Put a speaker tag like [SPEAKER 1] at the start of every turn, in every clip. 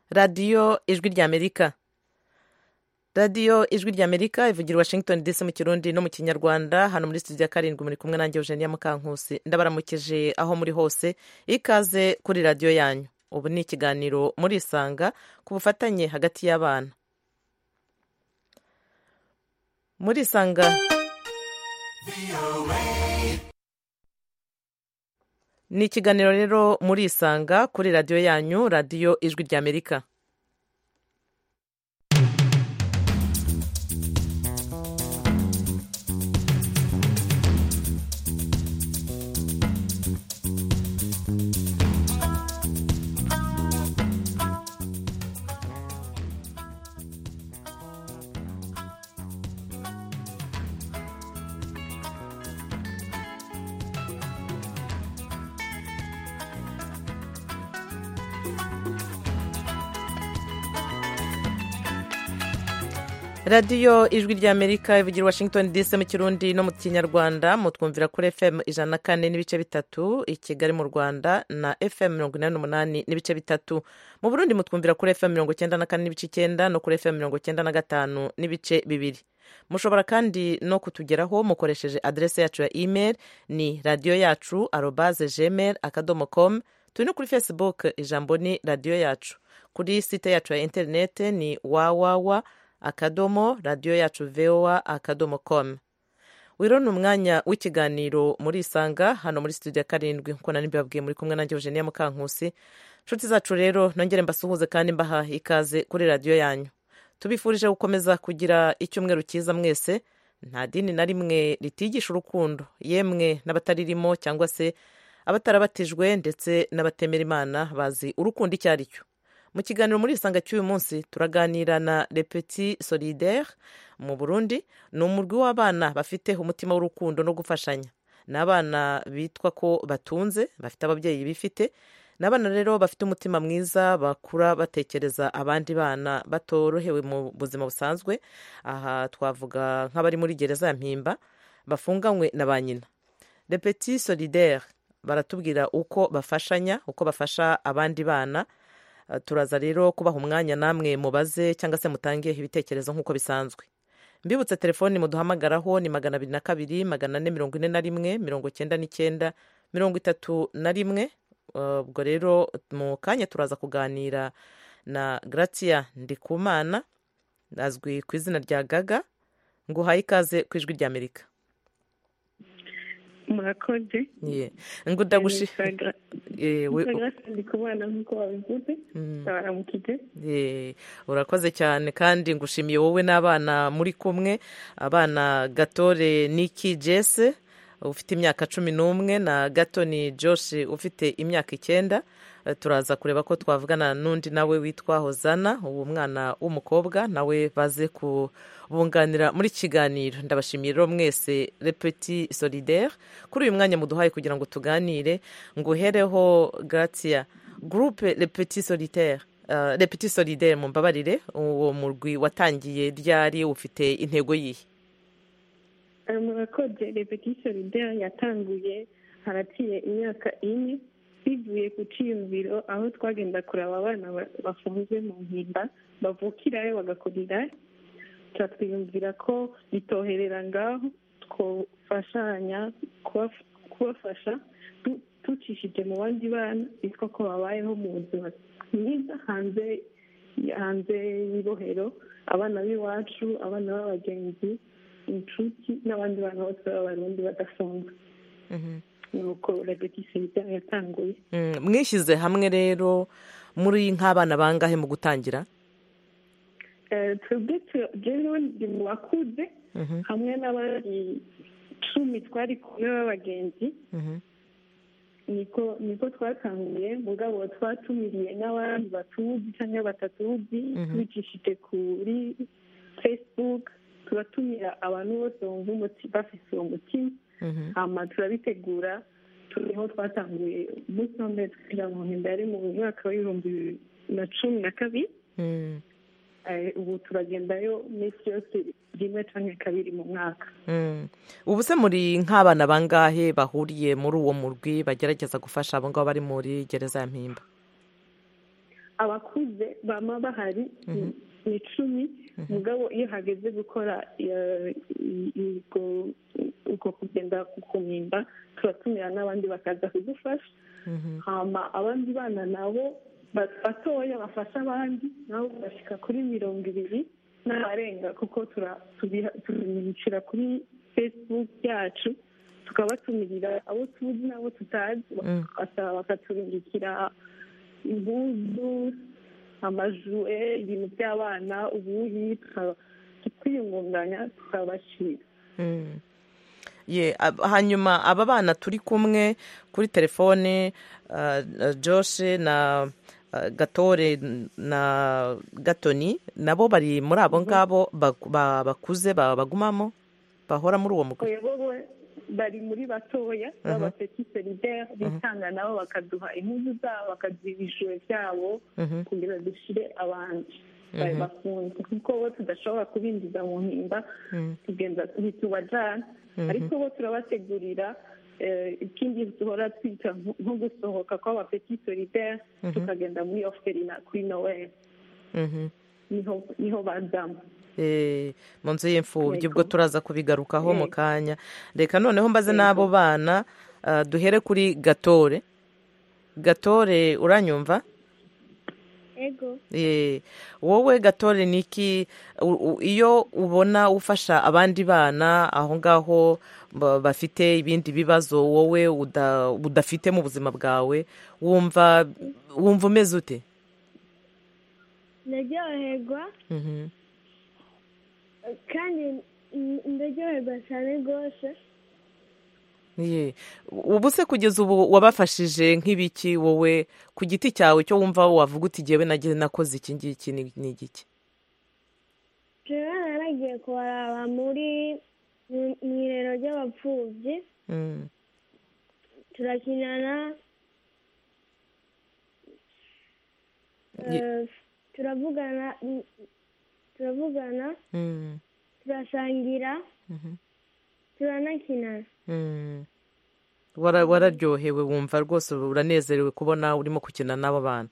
[SPEAKER 1] radiyo ijwi ry'amerika. radiyo ijwi ry'amerika ivugira Washington DC mu kirundi no mu kinyarwanda. Hano muri studio ya karindwi muri kumwe nanjye Eugenia Mukankusi. Ndabaramukije aho muri hose, ikaze kuri radiyo yanyu. Ubu ni ikiganiro muri Isanga ku bufatanye hagati y'abana. Muri Isanga ni ikiganiro rero muri Isanga kuri radiyo yanyu, radiyo ijwi ry'Amerika. radiyo ijwi ry'Amerika ivugira Washington DC mu kirundi no mu kinyarwanda. Mutwumvira kuri FM 104 n'ibice bitatu i Kigali mu Rwanda na FM 88 n'ibice bitatu mu Burundi. Mutwumvira kuri FM 94 n'ibice 9 no kuri FM 95 n'ibice bibiri. Mushobora kandi no kutugeraho mukoresheje adresse yacu ya email ni radioyacu@gmail.com. Turi no kuri Facebook, ijambo ni radiyo yacu. Kuri site yacu ya internet ni www.radioyacu.voa.com. Wiro ni umwanya w'ikiganiro muri Isanga hano muri studio ya karindwi, nkuko nari mbabwiye muri kumwe nanjye Eugenia Mukankusi. Nshuti zacu rero nongere mbasuhuze kandi mbaha ikaze kuri radiyo yanyu. Tubifurije gukomeza kugira icyumweru cyiza mwese. Nta dini na rimwe ritigisha urukundo, yemwe n'abataririmo cyangwa se abatarabatijwe ndetse n'abatemera Imana bazi urukundo icyo ari cyo. Mu kiganiro muri Isanga cy'uyu munsi turaganira na Les Petits Solidaires mu Burundi. Ni umurwi w'abana bafite umutima w'urukundo no gufashanya. Ni abana bitwa ko batunze, bafite ababyeyi bifite. Ni abana rero bafite umutima mwiza, bakura batekereza abandi bana batorohewe mu buzima busanzwe. Aha twavuga nk'abari muri gereza ya Mpimba bafunganywe na ba nyina. Les Petits Solidaires baratubwira uko bafashanya, uko bafasha abandi bana. Turaza rero kubaha umwanya namwe mubaze cyangwa se mutange ibitekerezo nk'uko bisanzwe. Mbibutse telefoni muduhamagaraho ni 202 441 99 31. Ubwo rero mu kanya turaza kuganira na Gratia Ndikumana, azwi ku izina rya Gaga. Nguhaye ikaze ku ijwi ry'Amerika.
[SPEAKER 2] Murakoze.
[SPEAKER 1] Ngudagushimira.
[SPEAKER 2] Ndikubana nkuko wabivuze. Baramukije.
[SPEAKER 1] Urakoze cyane kandi ngushimiye wowe n'abana muri kumwe. Abana Gatore Niki Jesse ufite imyaka 11 na Gatoni Josh ufite imyaka 9. Turaza kureba ko twavugana n'undi nawe witwa Hozana, uwo mwana w'umukobwa nawe baze kubunganira muri kiganiro. Ndabashimiye rero mwese Les Petits Solidaires kuri uyu mwanya muduhaye kugira ngo tuganire. Nguhereho Gratia, groupe Les Petits Solidaires. Les Petits Solidaires mumbabarire, uwo murwi watangiye ryari, ufite intego yihe?
[SPEAKER 2] Murakoze. Les Petits Solidaires yatanguye haraciye imyaka 4 bivuye ku ciyumviro aho twagenda kuraba abana bafunzwe mu Mpimba bavukirayo bagakurira. Twiyumvira ko bitoherera ngaho twofashanya kubafasha tucishije mu bandi bana bitwa ko babayeho mu buzima bwiza hanze y'ibohero, abana b'iwacu, abana b'abagenzi, inshuti n'abandi bana bose b'abarundi badafunzwe. Nuko Les Petits Solidaires yatanguye.
[SPEAKER 1] Mwishyize hamwe rero muri nk'abana bangahe mu gutangira?
[SPEAKER 2] Twebwe jewe ndi mu bakuze hamwe n'abandi 10 twari kumwe b'abagenzi. Niko twatanguye, mugabo twatumiriye n'abandi batuzi cyangwa batatuzi tubicishije kuri Facebook. Turatumira abantu bose bumva bafise uwo mutima. Hama turabitegura. Turiho twatanguye umunsi wa mbere kugira ngo Mpimba mu mwaka wa 2012. Ubu turagendayo iminsi yose rimwe cyangwa kabiri mu mwaka.
[SPEAKER 1] Ubu se muri nk'abana bangahe bahuriye muri uwo murwi bagerageza gufasha abo ngabo bari muri gereza ya Mpimba?
[SPEAKER 2] abakuze bama bahari ni 10 mugabo iyo hageze gukora uko kugenda kukumimba turatumira n'abandi bakaza kudufasha hama abandi bana nabo batoya bafasha abandi nabo bashika kuri 20 n'abarenga kuko tubimenyesha kuri Facebook yacu tukabatumirira abo tuzi n'abo tutazi bakaturungikira impuzu amajue ibintu by'abana ubuyi tukiyungunganya tukabashyira
[SPEAKER 1] hanyuma aba bana turi kumwe kuri telefone Josh na Gatore na Gatoni nabo bari muri abo ngabo bakuze bagumamo bahora muri uwo mugore
[SPEAKER 2] bari muri batoya b'abapeti solidaire bitanga nabo bakaduha impuzu zabo bakaduha ibijure byabo kugira dushire abandi bakunze kuko bo tudashobora kubinjiza mu mpimba tugenda ntitubajana ariko bo turabategurira ikindi duhora twita nko gusohoka kw'abapeti solidaire tukagenda muri orphelinat kuri Noel niho bazamo
[SPEAKER 1] mu nzu y'imfubyi ubwo turaza kubigarukaho mu kanya reka noneho mbaze n'abo bana duhere kuri Gatore uranyumva
[SPEAKER 3] ego
[SPEAKER 1] wowe Gatore niki iyo ubona ufasha abandi bana aho ngaho bafite ibindi bibazo wowe udafite mu buzima bwawe wumva umeze ute?
[SPEAKER 3] ndaryoherwa kandi ndaryoherwa cyane rwose
[SPEAKER 1] ubu se kugeza ubu wabafashije nk'ibiki wowe ku giti cyawe cyo wumva wavuga uti jyewe nakoze iki ngiki ni igiki?
[SPEAKER 3] jewe naragiye kubaraba muri mu irero ry'abapfubyi turakinana turavugana turasangira turanakinana
[SPEAKER 1] wararyohewe wumva rwose uranezerewe kubona urimo gukina n'abo bana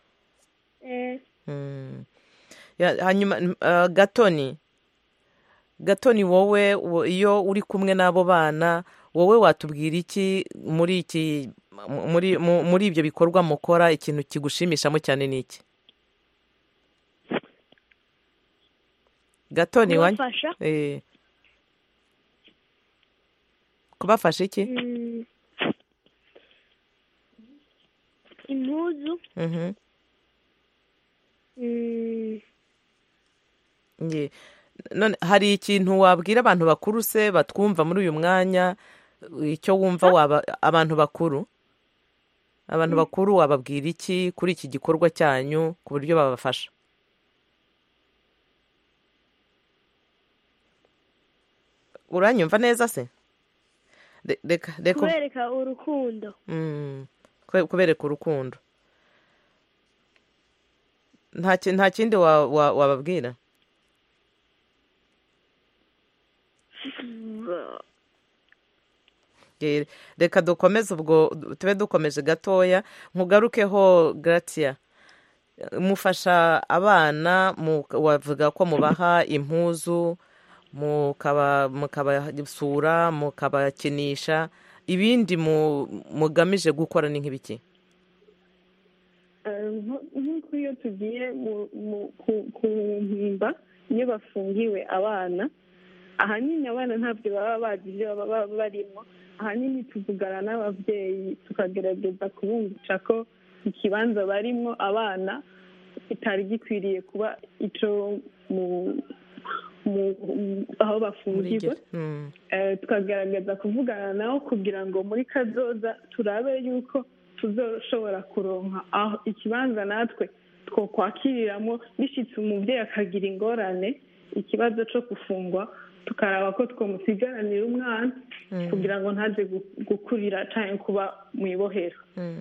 [SPEAKER 1] hanyuma Gatoni wowe iyo uri kumwe n'abo bana wowe watubwira iki muri ibyo bikorwa mukora ikintu kigushimishamo cyane ni iki? Gatoni kubafasha iki?
[SPEAKER 3] impuzu
[SPEAKER 1] none hari ikintu wabwira abantu bakuru se batwumva muri uyu mwanya icyo wumva abantu bakuru wababwira iki kuri iki gikorwa cyanyu ku buryo babafasha? uranyumva neza se?
[SPEAKER 3] kubereka urukundo
[SPEAKER 1] kubereka urukundo nta kindi wababwira? reka dukomeze ubwo tube dukomeje gatoya nkugarukeho Gratia mufasha abana wavuga ko mubaha impuzu mukabasura mukabakinisha ibindi mugamije gukora ni nk'ibiki?
[SPEAKER 2] nk'uko iyo tugiye ku mpimba iyo bafungiwe abana ahanini abana ntabyo baba bagize baba barimo ahanini tuvugana n'ababyeyi tukagerageza kubumvisha ko ikibanza barimo abana kitari gikwiriye kuba icyo aho bafungiwe tukagerageza kuvugana nabo kugira ngo muri kazoza turabe yuko tuzoshobora kuronka aho ikibanza natwe two kwakiriramo bishyitse umubyeyi akagira ingorane ikibazo cyo gufungwa tukaraba ko twamusigaranira umwana kugira ngo ntaze gukurira cyangwa kuba mu ibohero.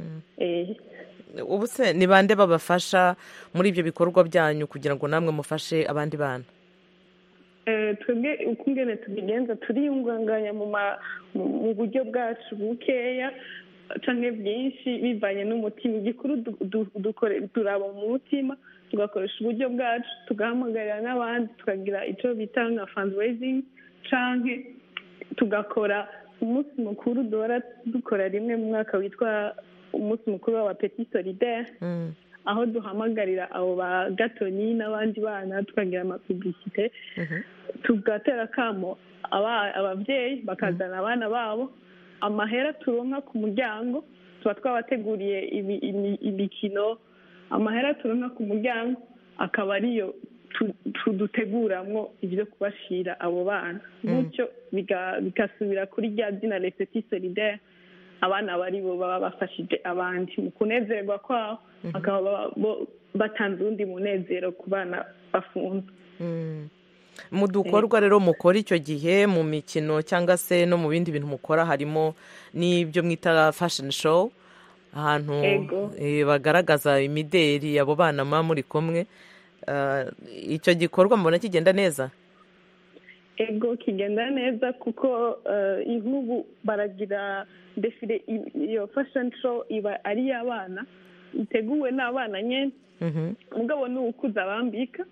[SPEAKER 1] ubu se ni bande babafasha muri ibyo bikorwa byanyu kugira ngo namwe mufashe abandi bana?
[SPEAKER 2] twebwe uko ingene tubigenza turiyunganganya mu buryo bwacu bukeya canke byinshi bivanye n'umutima. igikuru turaba mu mutima, tugakoresha uburyo bwacu, tugahamagarira n'abandi, tukagira icyo bita nka fundraising, canke tugakora umunsi mukuru duhora dukora rimwe mu mwaka witwa umunsi mukuru wa petit solidaire, aho duhamagarira abo ba gatoni n'abandi bana, tukagira amapublicite, tugatera kamo ababyeyi bakazana abana babo. Amahera turonka ku muryango tuba twabateguriye imikino, amahera turonka ku muryango akaba ariyo duteguramwo ibyo kubashira abo bana, gutyo bigasubira kuri rya zina le petit solidaire, abana bari bo baba bafashije abandi mu kunezerwa kwabo, bakaba batanze undi munezero ku bana bafunze.
[SPEAKER 1] Mu dukorwa rero mukora icyo gihe mu mikino cyangwa se no mu bindi bintu mukora, harimo n'ibyo mwita fashion show, ahantu bagaragaza imideri abo bana muba muri kumwe. Icyo gikorwa mubona kigenda neza?
[SPEAKER 2] Ego, kigenda neza kuko nk'ubu baragira defile, iyo fashion show iba ari iy'abana, iteguwe n'abana nyine, mugabo ni ukuza bambika,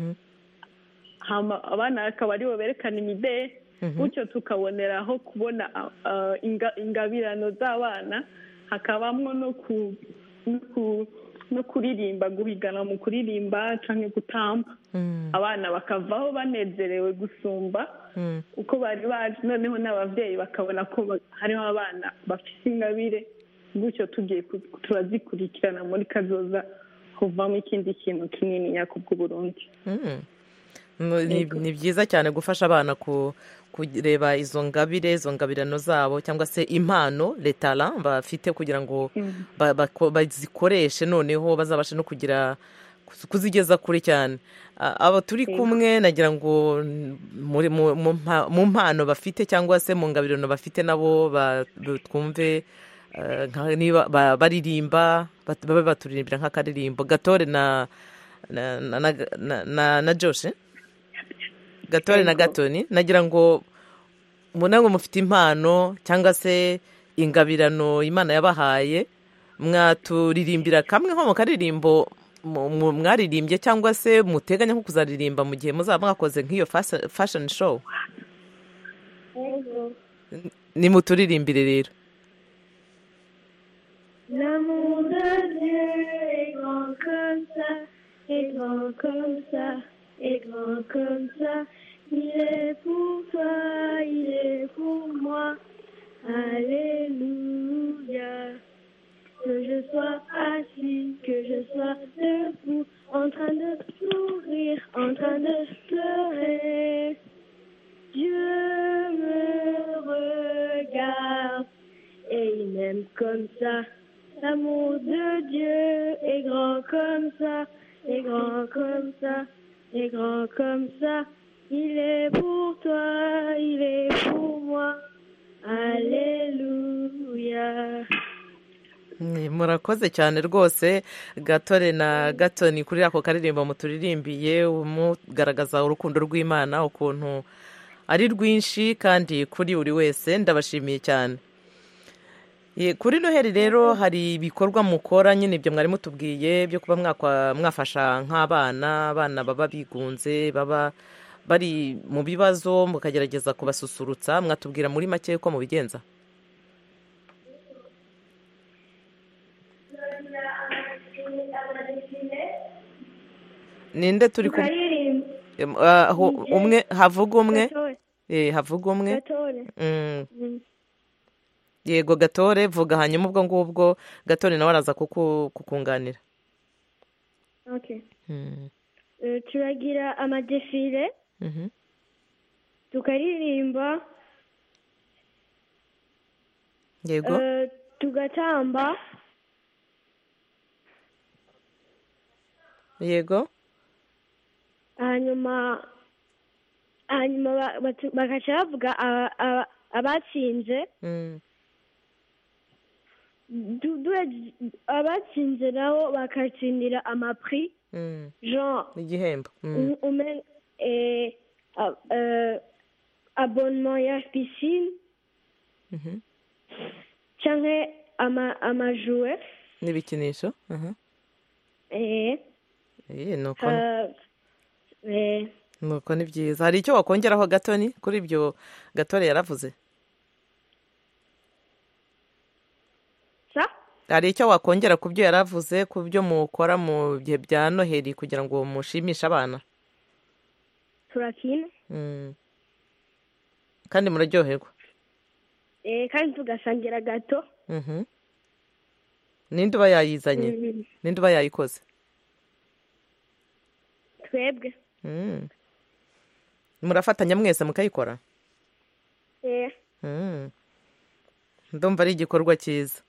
[SPEAKER 2] abana akaba aribo berekana imideri, gutyo tukaboneraho kubona ingabirano z'abana, hakabamo no kuririmba, guhigana mu kuririmba cyangwa gutamba. Abana bakavaho banezerewe gusumba uko bari baje, noneho n'ababyeyi bakabona ko hariho abana bafite ingabire, gutyo tugiye turazikurikirana muri kazoza kuvamo ikindi kintu kinini nyakubwo Burundi.
[SPEAKER 1] Ni byiza cyane gufasha abana kureba izo ngabire, izo ngabirano zabo cyangwa se impano letara bafite, kugira ngo bazikoreshe noneho bazabashe no kuzigeza kure cyane. Abo turi kumwe nagira ngo mu mpano bafite cyangwa se mu ngabirano bafite nabo twumve niba baririmba, babe baturirimbira nk'akaririmbo. Gatore na Josh, Gatore na Gatoni, nagira ngo namwe mufite impano cyangwa se ingabirano Imana yabahaye, mwaturirimbira kamwe nko mu karirimbo mwaririmbye cyangwa se muteganya nko kuzaririmba mu gihe muzaba mwakoze nk'iyo fashion show? Nimuturirimbire rero.
[SPEAKER 3] L'amour de Dieu est grand comme ça, est grand comme ça, est grand comme ça. Il est pour toi, il est pour moi. Alléluia. Que je sois assis, que je sois debout, en train de sourire, en train de pleurer. Dieu me regarde et il m'aime comme ça. L'amour de Dieu est grand comme ça, est grand comme ça, est grand comme ça. Il est pour toi, il est pour moi. Alléluia.
[SPEAKER 1] Murakoze cyane rwose Gatore na Gatoni kuri ako karirimbo muturirimbiye, mugaragaza urukundo rw'Imana ukuntu ari rwinshi kandi kuri buri wese. Ndabashimiye cyane. Kuri Noheli rero hari ibikorwa mukora nyine ibyo mwari mutubwiye byo kuba mwafasha nk'abana baba bigunze, baba bari mu bibazo, mukagerageza kubasusurutsa. Mwatubwira muri make uko mubigenza? Ninde turi umwe havuga umwe? Havuga umwe. Yego Gatore, vuga hanyuma ubwo ngubwo Gatore nawe araza kukunganira.
[SPEAKER 3] Okay. Turagira amadefile, tukaririmba,
[SPEAKER 1] yego,
[SPEAKER 3] tugatamba,
[SPEAKER 1] yego,
[SPEAKER 3] hanyuma bagaca bavuga abatsinze, abatsinze nabo bakatsindira amapri, genre
[SPEAKER 1] igihembo, abonnement ya piscine, cyangwa
[SPEAKER 3] amajouet
[SPEAKER 1] n'ibikinisho nuko ni byiza. Hari icyo wakongeraho Gatoni kuri ibyo Gatore yaravuze? Hari icyo wakongera ku byo yaravuze, ku byo mukora mu bihe bya Noheli kugira ngo mushimishe abana?
[SPEAKER 3] turakina
[SPEAKER 1] kandi muraryoherwa?
[SPEAKER 3] kandi tugasangira gato.
[SPEAKER 1] Ninde uba yayizanye? Ninde uba yayikoze?
[SPEAKER 3] Twebwe.
[SPEAKER 1] Murafatanya mwese mukayikora? Ndumva ari igikorwa cyiza.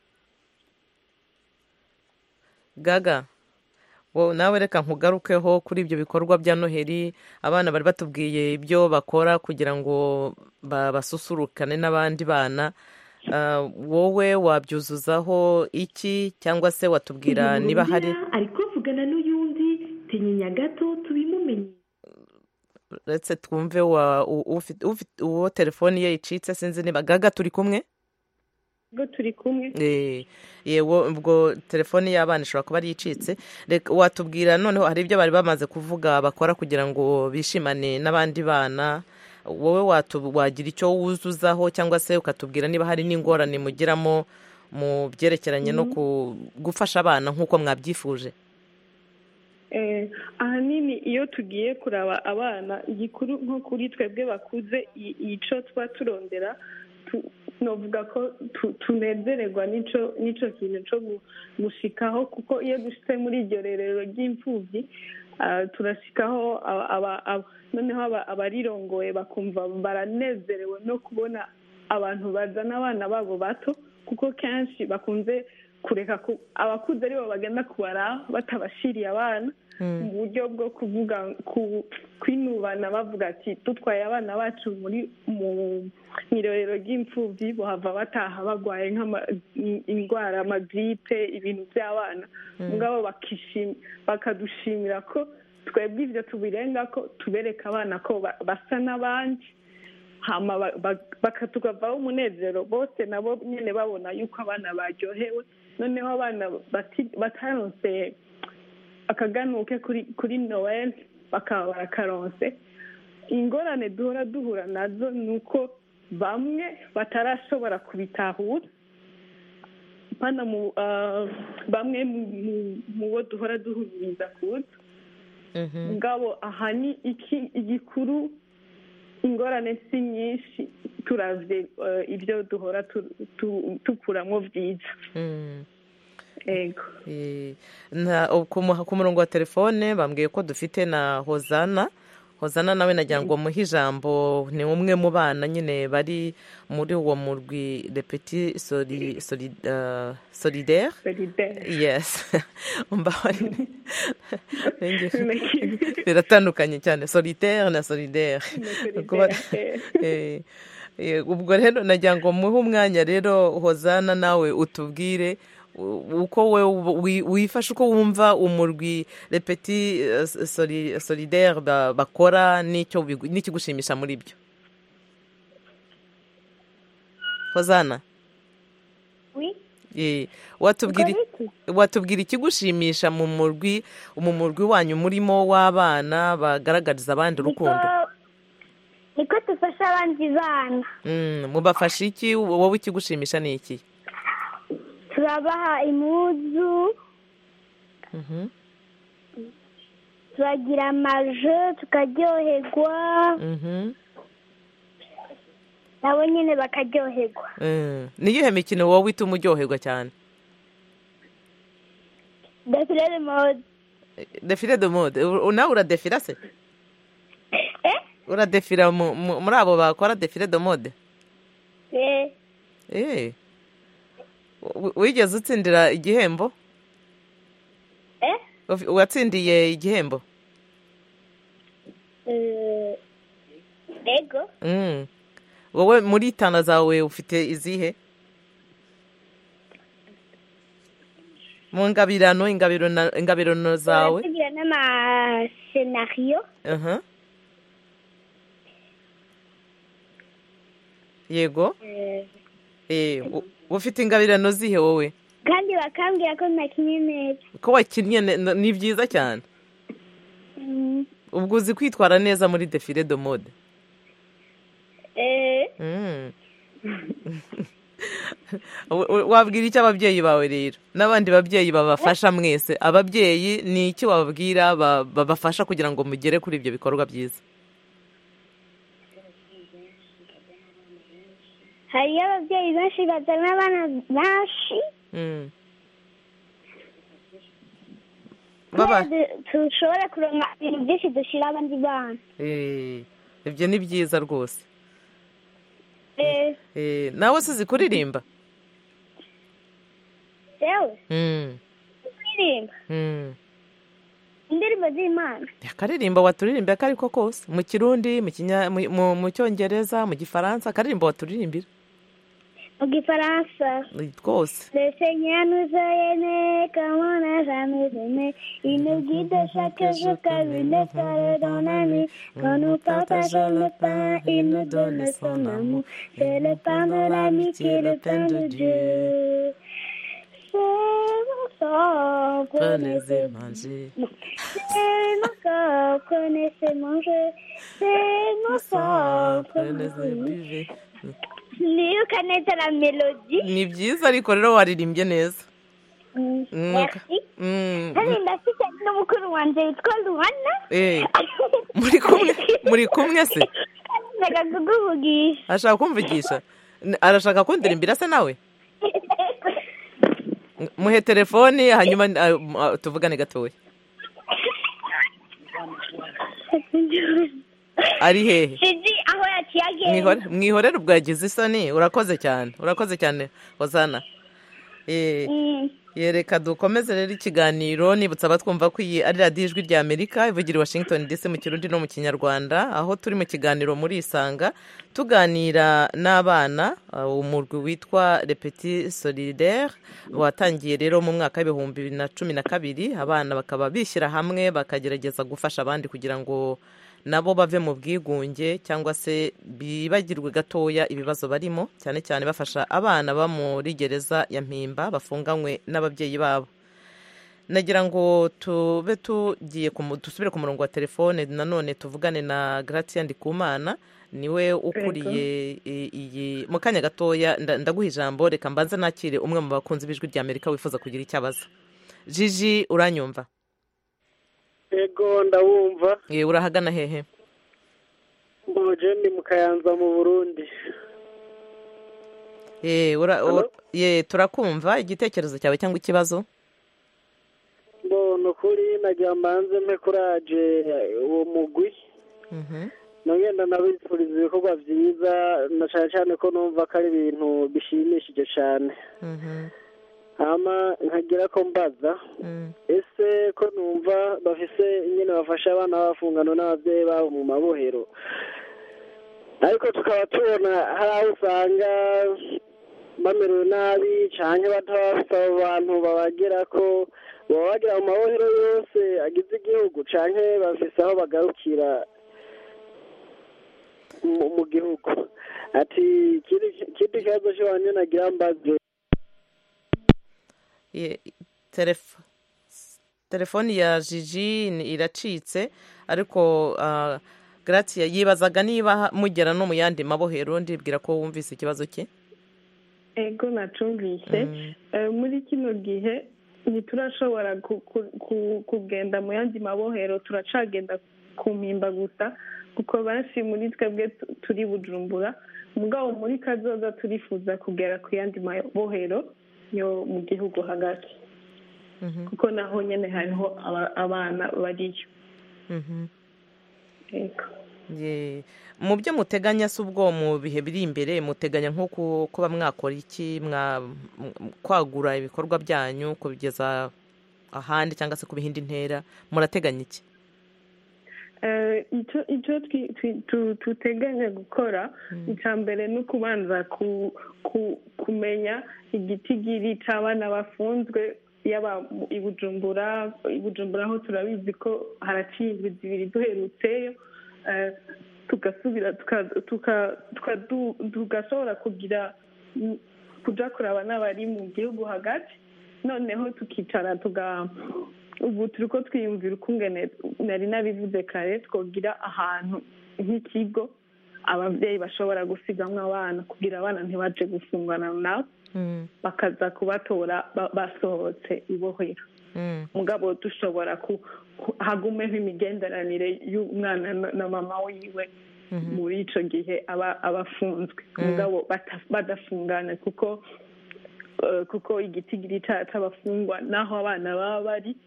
[SPEAKER 1] Gaga, nawe reka nkugarukeho kuri ibyo bikorwa bya Noheli. Abana bari batubwiye ibyo bakora kugira ngo basusurukane n'abandi bana. Wowe wabyuzuzaho iki, cyangwa se watubwira niba hari?
[SPEAKER 4] Ariko vugana n'uyundi tinyinya gato tubimumenye.
[SPEAKER 1] Uretse twumve uwo telefoni ye icitse, sinzi niba Gaga turi kumwe?
[SPEAKER 2] Turi kumwe.
[SPEAKER 1] Yewe ubwo telefoni y'abana ishobora kuba ari icitse. Watubwira noneho, hari ibyo bari bamaze kuvuga bakora kugira ngo bishimane n'abandi bana. Wowe wagira icyo wuzuzaho, cyangwa se ukatubwira niba hari n'ingorane mugiramo mu byerekeranye no gufasha abana nk'uko mwabyifuje?
[SPEAKER 2] Ahanini iyo tugiye kuraba abana, igikuru nko kuri twebwe bakuze, icyo tuba turondera, novuga ko tunezererwa n'icyo kintu cyo gushikaho, kuko iyo dushitse muri iryo rerero ry'imfubyi turashikaho noneho abarirongoye bakumva baranezerewe no kubona abantu bazana abana babo bato, kuko kenshi bakunze kureka abakuze aribo bagenda kubara batabashiriye abana, mu buryo bwo kuvuga kwinubana, bavuga ati dutwaye abana bacu mu irerero ry'imfubyi bohava bataha bagwaye nk'indwara, amagripe, ibintu by'abana. mugabo bakadushimira ko twebwe ibyo tubirenga, ko tubereka abana ko basa n'abandi, hama tukavaho umunezero bose nabo nyine babona yuko abana baryohewe. Noneho abana bataronse akaganuke kuri Noel bakaba barakaronse. Ingorane duhura nazo ni uko bamwe batarashobora kubitahura, bamwe mu bo duhora duhumuriza kuza. Ngabo ahani igikuru, ingorane si nyinshi, turavye ibyo duhora tukuramo byiza. Ego.
[SPEAKER 1] Ku murongo wa telefone bambwiye ko dufite na Hozana nawe nagira ngo muhe ijambo. Ni umwe mu bana nyine bari muri uwo murwi Le Petit Solidaire. Yes. Biratandukanye cyane solitaire na solidaire. Ubwo rero nagira ngo muhe umwanya rero Hozana nawe utubwire uko we wifashe, uko wumva umurwi Le Petit Solidaire bakora, n'ikigushimisha muri byo. Hozana, watubwira ikigushimisha mu murwi wanyu murimo w'abana bagaragariza abandi urukundo?
[SPEAKER 3] Niko dufasha abandi bana.
[SPEAKER 1] Mubafasha iki? Wowe ikigushimisha ni iki?
[SPEAKER 3] Turabaha impuzu, turagira amaje tukaryoherwa, nabo nyine bakaryoherwa.
[SPEAKER 1] Niyihe mikino wowe ituma uryoherwa cyane?
[SPEAKER 3] Defile de mode.
[SPEAKER 1] Defile de mode? Nawe uradefira se? Uradefira muri abo bakora defile de mode? Wigeze utsindira igihembo? Watsindiye igihembo?
[SPEAKER 3] Ego.
[SPEAKER 1] Wowe muri tana zawe ufite izihe? Mu ingabirano zawe?
[SPEAKER 3] Tugira n'amasenariyo.
[SPEAKER 1] Yego. ufite ingabirano zihe wowe?
[SPEAKER 3] kandi bakambwira ko nakinye neza.
[SPEAKER 1] Ko wakinnye ni byiza cyane. Ubwo uzi kwitwara neza muri defile de mode? Wabwira iki ababyeyi bawe rero n'abandi babyeyi babafasha mwese? Ababyeyi ni iki wababwira babafasha kugira ngo mugere kuri ibyo bikorwa byiza?
[SPEAKER 3] Hariyo ababyeyi benshi bazana abana benshi tushobora kuronka ibintu byinshi dushyira abandi bana.
[SPEAKER 1] Ibyo ni byiza rwose. Nawe uzi kuririmba?
[SPEAKER 3] Yewe kuririmba indirimbo z'Imana.
[SPEAKER 1] Akaririmbo waturirimba ako ariko kose, mu Kirundi, mu Cyongereza, mu Gifaransa, akaririmbo waturirimbira?
[SPEAKER 3] Mu Gifaransa
[SPEAKER 1] rwose.
[SPEAKER 3] Le Seigneur nous a aimés comme on n'a jamais aimé. Il nous guide chaque jour comme une étoile dans la nuit. Quand nous partageons le pain, il nous donne son amour. C'est le pain de l'amitié, le pain de Dieu. C'est mon sang, prenez-le manger. C'est mon corps, prenez-le manger. C'est mon sang, prenez-le buvez. Nibuka neza la melody. Ni byiza ariko rero waririmbye neza. Merci. Kandi ndafite n'umukuru wanje yitwa Luana. Muri kumwe se? Ndashaka kukuvugisha. Ashaka kumvugisha? Arashaka kundirimbira se nawe? Muhe telefoni hanyuma tuvugane gatoya. Ari hehe? Aho yatiyagenda. Mwihorere ubwagize isoni. Urakoze cyane Hozana. Yereka dukomeze rero ikiganiro nibutsa abatwumva ko iyi ari radiyo ijwi rya Amerika ivugira i Washington DC mu Kirundi no mu Kinyarwanda, aho turi mu kiganiro muri Isanga tuganira n'abana. Umurwi witwa Le Petit Solidaire watangiye rero mu mwaka w'ibihumbi 2012. Abana bakaba bishyira hamwe bakagerageza gufasha abandi kugira ngo nabo bave mu bwigunge cyangwa se bibagirwe gatoya ibibazo barimo, cyane cyane bafasha abana ba muri gereza ya Mpimba bafunganywe n'ababyeyi babo. Nagira ngo dusubire ku murongo wa telefone nanone tuvugane na Gratia Ndikumana, niwe ukuriye iyi mu kanya gatoya. Ndaguha ijambo, reka mbanze nakire umwe mu bakunzi b'ijwi rya Amerika wifuza kugira icyo abaza. Gigi, uranyumva?
[SPEAKER 5] Ego ndawumva.
[SPEAKER 1] Urahagana hehe?
[SPEAKER 5] Mboje ndi mu Kayanza mu Burundi.
[SPEAKER 1] Turakumva igitekerezo cyawe cyangwa ikibazo?
[SPEAKER 5] Mbono kuri nagira mbanze mpe kuraje uwo mugwi. Nagenda nabifuriza ibikorwa byiza, na cyane ko numva ko ari ibintu bishimishije cyane. Nkagira ko mbaza ese ko numva bafise nyine bafasha abana bafungano n'ababyeyi babo mu mabohero, ariko tukaba tubona hari aho usanga bamerewe nabi cyane batabafite abo bantu babagira ko baba bagira mu mabohero yose agize igihugu, cyane bafise aho bagarukira mu gihugu. Ati ikindi kibazo cy'abantu nagira mbaze,
[SPEAKER 1] telefoni ya Gigi iracitse, ariko Gratia yibazaga niba mugera no mu yandi mabohero. Ndibwira ko wumvise ikibazo cye.
[SPEAKER 2] Ego nacumvise. Muri kino gihe ntiturashobora kugenda mu yandi mabohero, turacagenda ku Mpimba gusa kuko benshi muri twebwe turi Bujumbura. Mugabo muri kazoza turifuza kugera ku yandi mabohero yo mu gihugu hagati, kuko naho nyene hariho abana bariyo.
[SPEAKER 1] Mu byo muteganya se ubwo mu bihe biri imbere muteganya nko kuba mwakora iki, kwagura ibikorwa byanyu kubigeza ahandi cyangwa se kubihindi ntera, murateganya iki?
[SPEAKER 2] Icyo tuteganya gukora icya mbere ni ukubanza kumenya igitigiri cy'abana bafunzwe, yaba i Bujumbura aho turabizi ko haraciye indwi zibiri duherutseyo, tugasubira tugashobora kugira kuja kuraba n'abari mu gihugu hagati, noneho tukicara ubu turiko twiyumvira ukungene nari nabivuze kare twogira ahantu nk'ikigo ababyeyi bashobora gusigamwo abana kugira abana ntibaje gufungana nabo, bakaza kubatora basohotse ibohero. Mugabo dushobora hagumeho imigenderanire y'umwana na mama wiwe muri ico gihe aba afunzwe, mugabo badafungana kuko igitigiri c'abafungwa naho abana baba bari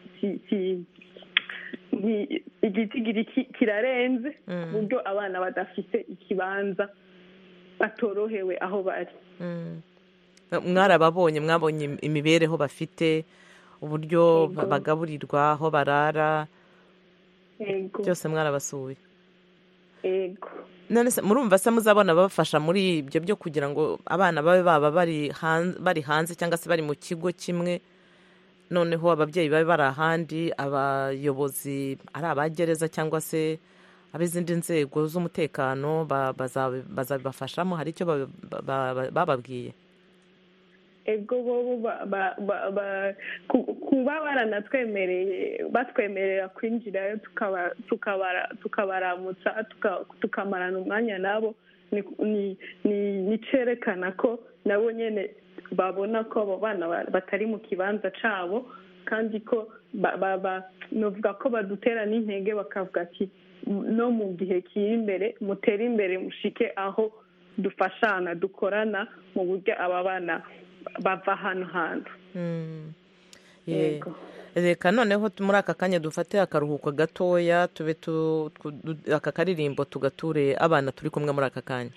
[SPEAKER 2] igitigiri kirarenze ku buryo abana badafite ikibanza batorohewe aho bari.
[SPEAKER 1] Mwarababonye, mwabonye imibereho bafite, uburyo bagaburirwa, aho barara, byose mwarabasuye?
[SPEAKER 2] Ego.
[SPEAKER 1] None se murumva se muzabona babafasha muri ibyo byo kugira ngo abana babe baba bari hanze cyangwa se bari mu kigo kimwe, noneho ababyeyi babe bari ahandi, abayobozi ari abagereza cyangwa se ab'izindi nzego z'umutekano bazabibafashamo? Hari icyo bababwiye?
[SPEAKER 2] Ego bobo kuba batwemerera kwinjirayo tukabaramutsa tukamarana umwanya nabo, ni cerekana ko nabo nyene babona ko abo bana batari mu kibanza cabo, kandi ko novuga ko badutera n'intege bakavuga ati no mu gihe kiri imbere mutere imbere mushike aho dufashana dukorana mu buryo aba bana bava hano hantu.
[SPEAKER 1] Reka noneho muri aka kanya dufate akaruhuko gatoya, tube aka karirimbo tugature abana turi kumwe muri aka kanya.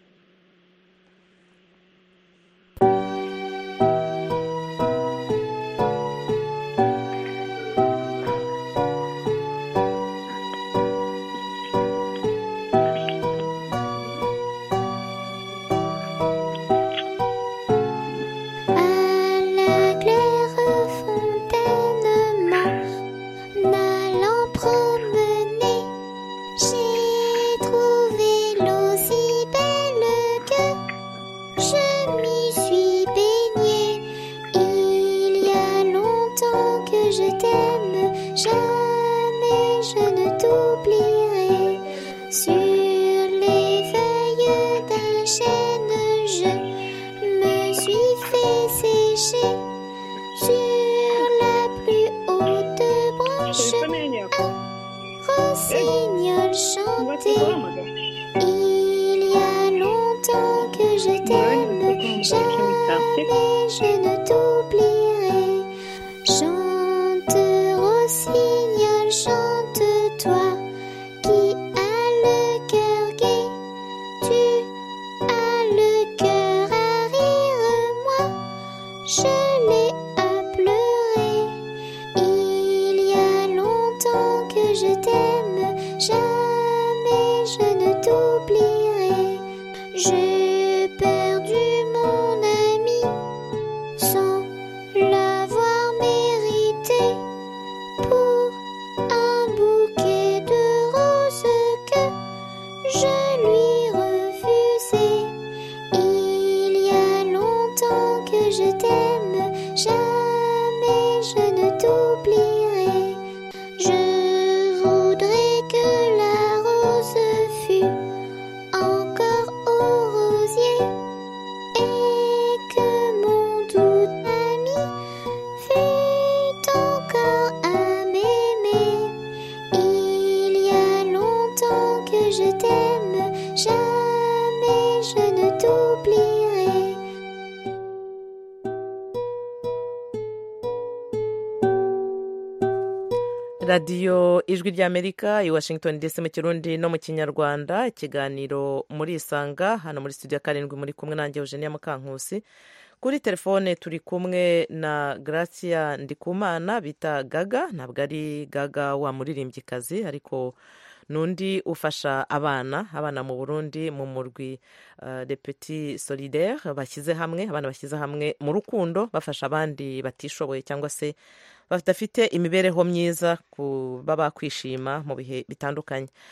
[SPEAKER 1] radiyo ijwi ry'amerika i Washington DC mu kirundi no mu kinyarwanda, ikiganiro muri isanga hano muri studio karindwi, muri kumwe nanjye Eugenia Mukankusi. Kuri telefone turi kumwe na Gracia Ndikumana bita Gaga, ntabwo ari Gaga wa muririmbyikazi, ariko nundi ufasha abana mu Burundi mu murwi de Petit Solidaire, bashyize hamwe, abana bashyize hamwe mu rukundo bafasha abandi batishoboye cyangwa se badafite imibereho myiza baba kwishima mu bihe bitandukanye.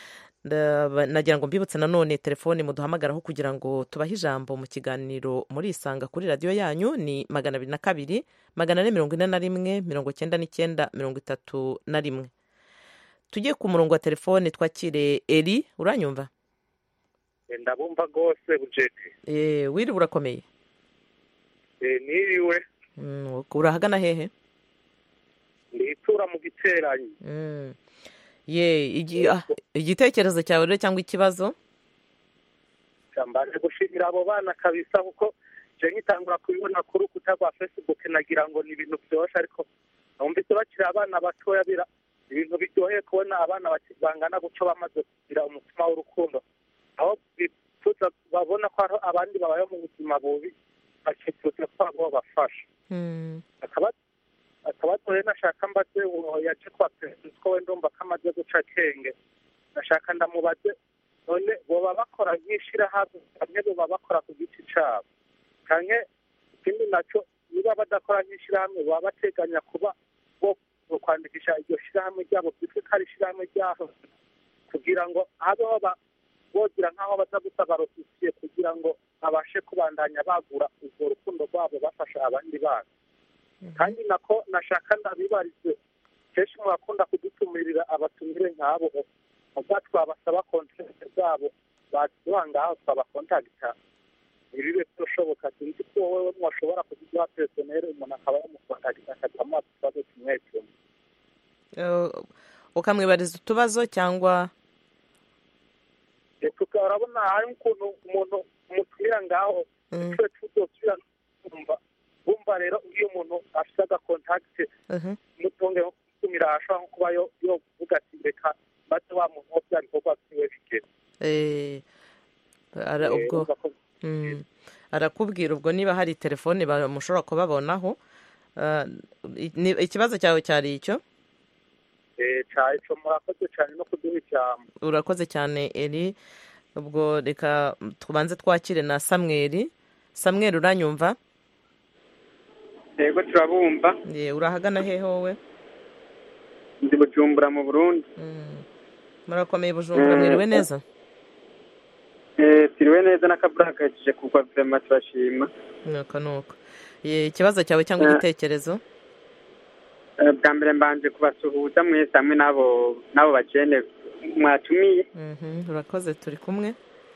[SPEAKER 1] nagira ngo mbibutse nanone telefone muduhamagaraho kugira ngo tubahe ijambo mu kiganiro muri isanga kuri radiyo yanyu ni 202 441 99 31. Tugiye ku murongo wa telefone twakire Eri. Uranyumva?
[SPEAKER 6] Ndabumva rwose bujeti.
[SPEAKER 1] Wiriwe urakomeye?
[SPEAKER 6] Niriwe.
[SPEAKER 1] Urahagana hehe?
[SPEAKER 6] Nditura mu giteranyi.
[SPEAKER 1] Igitekerezo cyawe rero cyangwa ikibazo?
[SPEAKER 6] Mbaje gushimira abo bana kabisa kuko je nkitangura kubibona kuri urukuta rwa Facebook nagira ngo ni ibintu byoshe, ariko numvise bakiri abana batoya ibintu biryoheye kubona abana bangana guco bamaze kugira umutima w'urukundo, aho bifuza babona ko abandi babaye mu buzima bubi bakifuza ko abo bafasha. Akabazo nashaka mbaze yaje kwa perezida ko wenda umva kamaze guca kenge, nashaka ndamubaze none boba bakora nk'ishirahamwe hamwe boba bakora ku giti cyabo kanke ikindi nacyo niba badakora nk'ishirahamwe baba bateganya kuba bo kwandikisha iryo shirahamwe ryabo byitwa ko ari ishirahamwe ryaho kugira ngo habeho bogira nk'aho baza gusaba rosisiye kugira ngo babashe kubandanya bagura urwo rukundo rwabo bafasha abandi bana. Kandi nako nashaka ndabibarize kenshi murakunda kudutumirira abatumire nk'abo ubwo twabasaba kontakiti zabo baduha ngaho twabakontakita ibibe byoshoboka, sinzi ko wowe mwashobora kuduha personere umuntu akaba yamukontakita akaduha utubazo tumwe tumwe
[SPEAKER 1] ukamwibariza utubazo cyangwa
[SPEAKER 6] urabona hari ukuntu umuntu umutumira ngaho twe tudosubira bumva rero iyo umuntu afite agakontakiti mutonge nko kutumira ashobora nko kuba yovuga ati reka maze wa muntu wo byari bikorwa byiwe bigeze
[SPEAKER 1] arakubwira ubwo niba hari telefone mushobora kubabonaho. Ikibazo cyawe cyari icyo?
[SPEAKER 6] Cyayico murakoze cyane no kuduha ijambo.
[SPEAKER 1] Urakoze cyane Eri. Ubwo reka tubanze twakire na Samweli. Samweli uranyumva?
[SPEAKER 7] Yego turabumva.
[SPEAKER 1] Urahagana hehe wowe?
[SPEAKER 7] Ndi Bujumbura mu Burundi.
[SPEAKER 1] Murakomeye Bujumbura, mwiriwe neza?
[SPEAKER 7] Tiriwe neza n'akabura kagije kugwa vraiment turashima.
[SPEAKER 1] Nuko. Ikibazo cyawe cyangwa igitekerezo?
[SPEAKER 7] Bwa mbere mbanje kubasuhuza mwese hamwe nabo bajene mwatumiye.
[SPEAKER 1] Urakoze turi kumwe.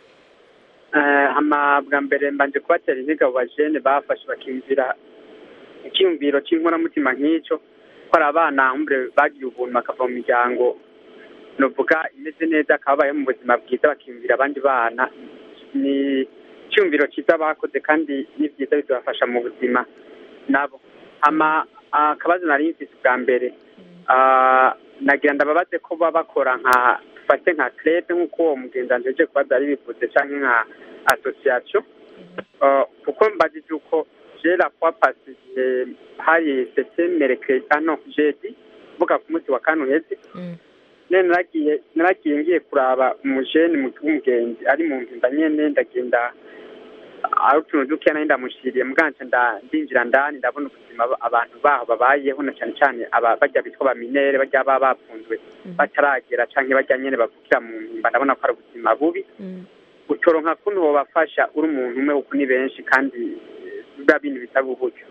[SPEAKER 7] Bwa mbere mbanje kubatera intege abo bajene bafashe bakimvira icyumviro cy'inkoramutima nk'icyo ko ari abana bagiye ubuntu bakava mu miryango novuga imeze neza akabaye mu buzima bwiza bakimvira abandi bana. Ni icyumviro cyiza bakoze kandi ni byiza bizabafasha mu buzima nabo. Akabazo nari mfise bwa mbere nagira ndababaze ko baba bakora fate nka club nk'uko uwo mugenzi anjeje kubaza ari bivuze canke nka association kuko mbajije uko j'ai la fois passée hari c'était mercredi jeudi vuga ku munsi wa kane uheze naragiye ngiye kuraba umujene w'umugenzi ari mu mpimba nyene ndagenda ari utuntu dukeya nari ndamushiriye muganje ndinjira ndani ndabona ubuzima abantu baho babayeho na cyane cyane bajya bitwa baminere bajya bapfunzwe bataragera canke bajya nyene bavukira mu mpimba ndabona ko ari ubuzima bubi utoronka kuno bobafasha uri umuntu umwe kuko ni benshi kandi biba bintu bitaba uburyo.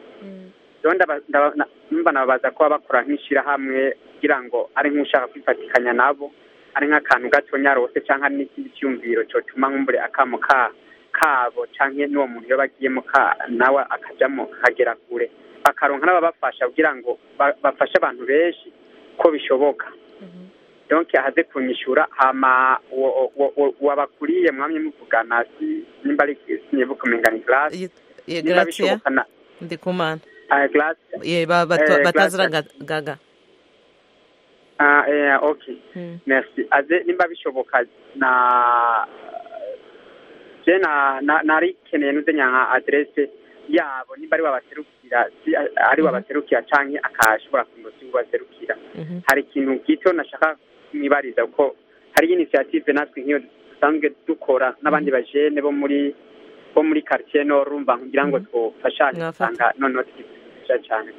[SPEAKER 7] Mba nababaza ko bakora nk'ishirahamwe kugira ngo ari nk'ushaka kwifatikanya nabo ari nk'akantu gatonya rose canke ari n'ikindi cyumviro cyotuma nkumbure akamo kabo canke n'uwo muntu yo bagiyemo nawe akajamo kagera kure bakaronka n'ababafasha kugira ngo bafashe abantu benshi ko bishoboka. Donc ahaze kunyishura hama wabakuriye mwamye muvugana nimba ari nibuka mengani class
[SPEAKER 1] Gracia Ndikumana
[SPEAKER 7] Glace
[SPEAKER 1] batazira gaga.
[SPEAKER 7] Okay. Merci. Aze nimba bishoboka nari keneye n'uzenyanga adresse yabo nimba ari babaserukira canke akashobora kundosi baserukira. Hari ikintu gito nashaka mwibariza uko hari initiative natwe nk'iyo dusanzwe dukora n'abandi bajene bo muri quartier no rumva kugira ngo twafashanye usanga none twifuza cyane.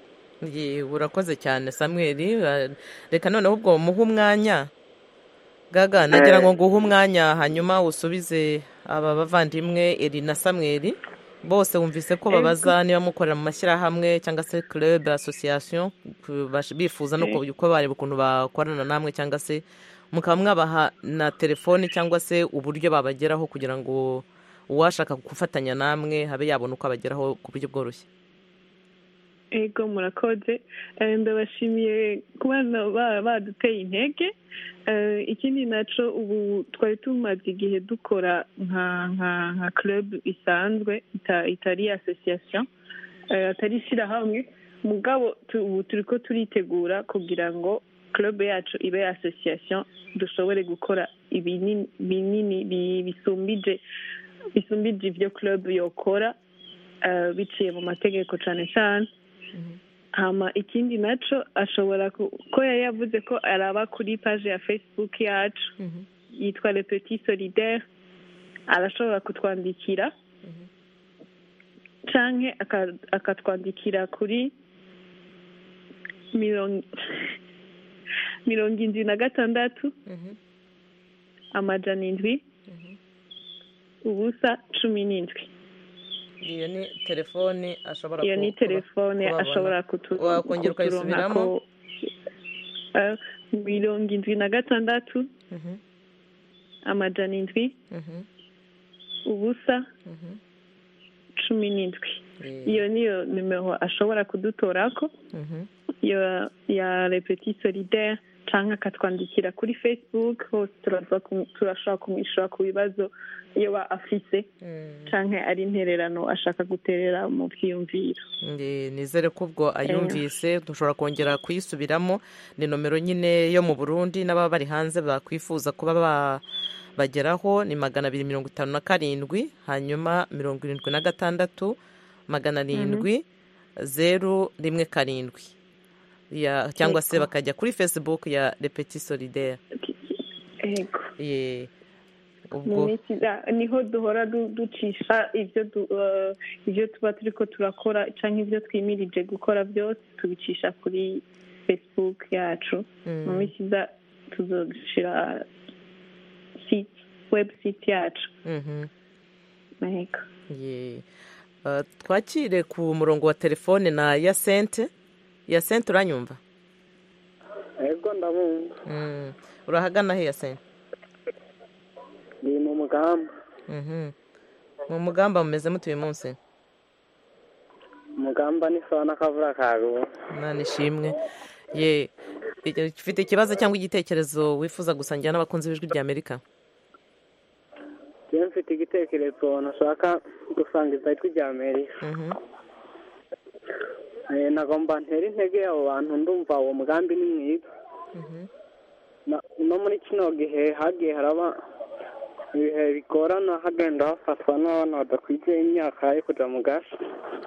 [SPEAKER 1] Urakoze cyane Samuel. Reka noneho ubwo muha umwanya Gaga nagira ngo nguhe umwanya hanyuma usubize aba bavandimwe Eri na Samuel bose wumvise ko babaza niba mukorera mu mashyirahamwe cyangwa se club association bifuza no ko bareba ukuntu bakorana namwe cyangwa se mukaba mwabaha na telefoni cyangwa se uburyo babageraho kugira ngo uwashaka gufatanya namwe habe yabona uko abageraho ku buryo bworoshye.
[SPEAKER 2] Ego murakoze ndabashimiye kuba baduteye intege. Ikindi naco ubu twari tumaze igihe dukora nka club isanzwe itari association atari shirahamwe mugabo ubu turiko turitegura kugira ngo club yacu ibe association dushobore gukora binini bisumbije ibyo club yokora biciye mu mategeko cane cyane. Hama ikindi naco ashobora ko yavuze ko araba kuri page ya Facebook yacu yitwa Le Petit Solidaire, arashobora kutwandikira canke akatwandikira kuri 76 7 ubusa 17.
[SPEAKER 1] Iyo ni telefone ashobora wakongera ukayisubiramo
[SPEAKER 2] 76 7 ubusa 17. Iyo niyo numero ashobora kudutorako ya Le Petit Solidaire canke akatwandikira kuri Facebook, hose turashobora kumwishyura ku bibazo iyo afise canke ari intererano ashaka guterera mu byiyumviro.
[SPEAKER 1] Nizere ko ubwo ayumvise dushobora kongera kuyisubiramo. Ni nomero nyine yo mu Burundi n'ababa bari hanze bakwifuza kuba bageraho ni 257 hanyuma 76 700 017 cyangwa se bakajya kuri Facebook ya Le Petit Solidaire.
[SPEAKER 2] Ego. Niho duhora ducisha ibyo tuba turiko turakora canke ibyo twimirije gukora byose tubicisha kuri Facebook yacu. Mu misiza tuzoshira website yacu. Ego.
[SPEAKER 1] Twakire ku murongo wa telefone na Yasente. Yasente uranyumva?
[SPEAKER 5] Ego ndabumva.
[SPEAKER 1] Urahagana he Yasente?
[SPEAKER 5] Ni mu Mugamba.
[SPEAKER 1] Mu Mugamba mumeze mute uyu munsi?
[SPEAKER 5] Mugamba ni sawa n'akavura kago.
[SPEAKER 1] Nishimwe. Ufite ikibazo cyangwa igitekerezo wifuza gusangira n'abakunzi b'ijwi rya Amerika?
[SPEAKER 5] Mfite igitekerezo nashaka gusangiza ijwi rya Amerika. Nagomba ntera intege abo bantu ndumva uwo mugambi ni mwiza. No muri kino gihe hagiye haraba ibihe bigorana hagenda hafatwa n'abana badakwije imyaka yo kuja mu gashi.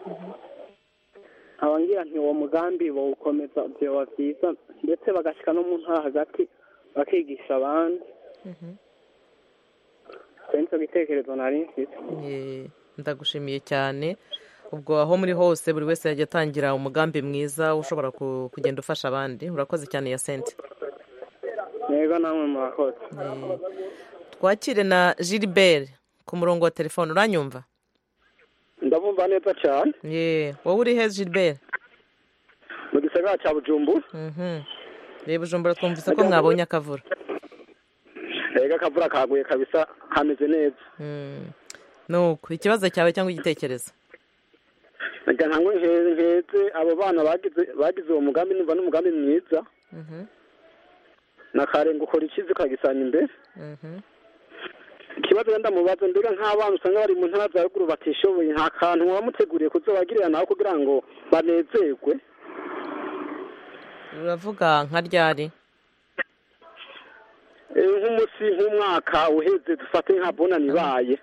[SPEAKER 5] Abangira nti uwo mugambi bawukomeza byoba byiza ndetse bagashika no mu ntara hagati bakigisha abandi. Senso gitekerezo nari mfite.
[SPEAKER 1] Ndagushimiye cyane. Ubwo aho muri hose buri wese yajya atangira umugambi mwiza ushobora kugenda ufasha abandi. Urakoze cyane Yasente.
[SPEAKER 5] Yego namwe murakoze.
[SPEAKER 1] Twakire na Gilbert ku murongo wa telefone. Uranyumva?
[SPEAKER 5] Ndabumva neza cyane.
[SPEAKER 1] Wowe uri he Gilbert?
[SPEAKER 5] Mu gisagara cya Bujumbura.
[SPEAKER 1] Reba Bujumbura twumvise ko mwabonye akavura.
[SPEAKER 5] Ega akavura kaguye kabisa hameze neza.
[SPEAKER 1] Nuko ikibazo cyawe cyangwa igitekerezo?
[SPEAKER 5] Naga ntango heze abo bana bagize uwo mugambi numva n'umugambi mwiza. Nakarenga ukora ikizi kagisanya imbere. Ikibazo wenda mubazo mbega nk'abana usanga bari mu ntara za ruguru batishoboye nta kantu wamuteguriye kuzobagirira nawe kugira ngo banezerwe.
[SPEAKER 1] Uravuga nka ryari?
[SPEAKER 5] Nk'umunsi nk'umwaka uheze dufate nka bona nibaye.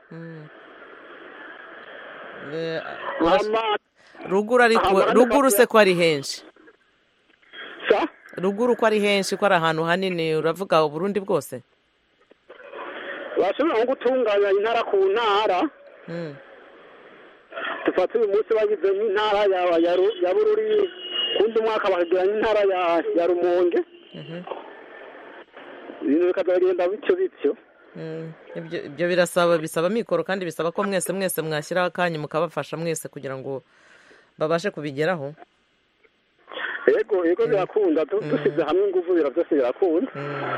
[SPEAKER 1] Ruguru se ko ari henshi?
[SPEAKER 5] Sa?
[SPEAKER 1] Ruguru ko ari henshi ko ari ahantu hanini uravuga Burundi bwose?
[SPEAKER 5] Bashobora nko gutunganya intara ku ntara. Dufate uyu munsi bagize nk'intara ya Bururi kundi mwaka bakagira intara ya Rumonge. ibintu bikazagenda bityo
[SPEAKER 1] ibyo bisaba mikoro kandi bisaba ko mwese mwashyiraho akanya mukabafasha mwese kugira ngo babashe kubigeraho.
[SPEAKER 5] yego birakunda dusize hamwe ingufu byose birakunda.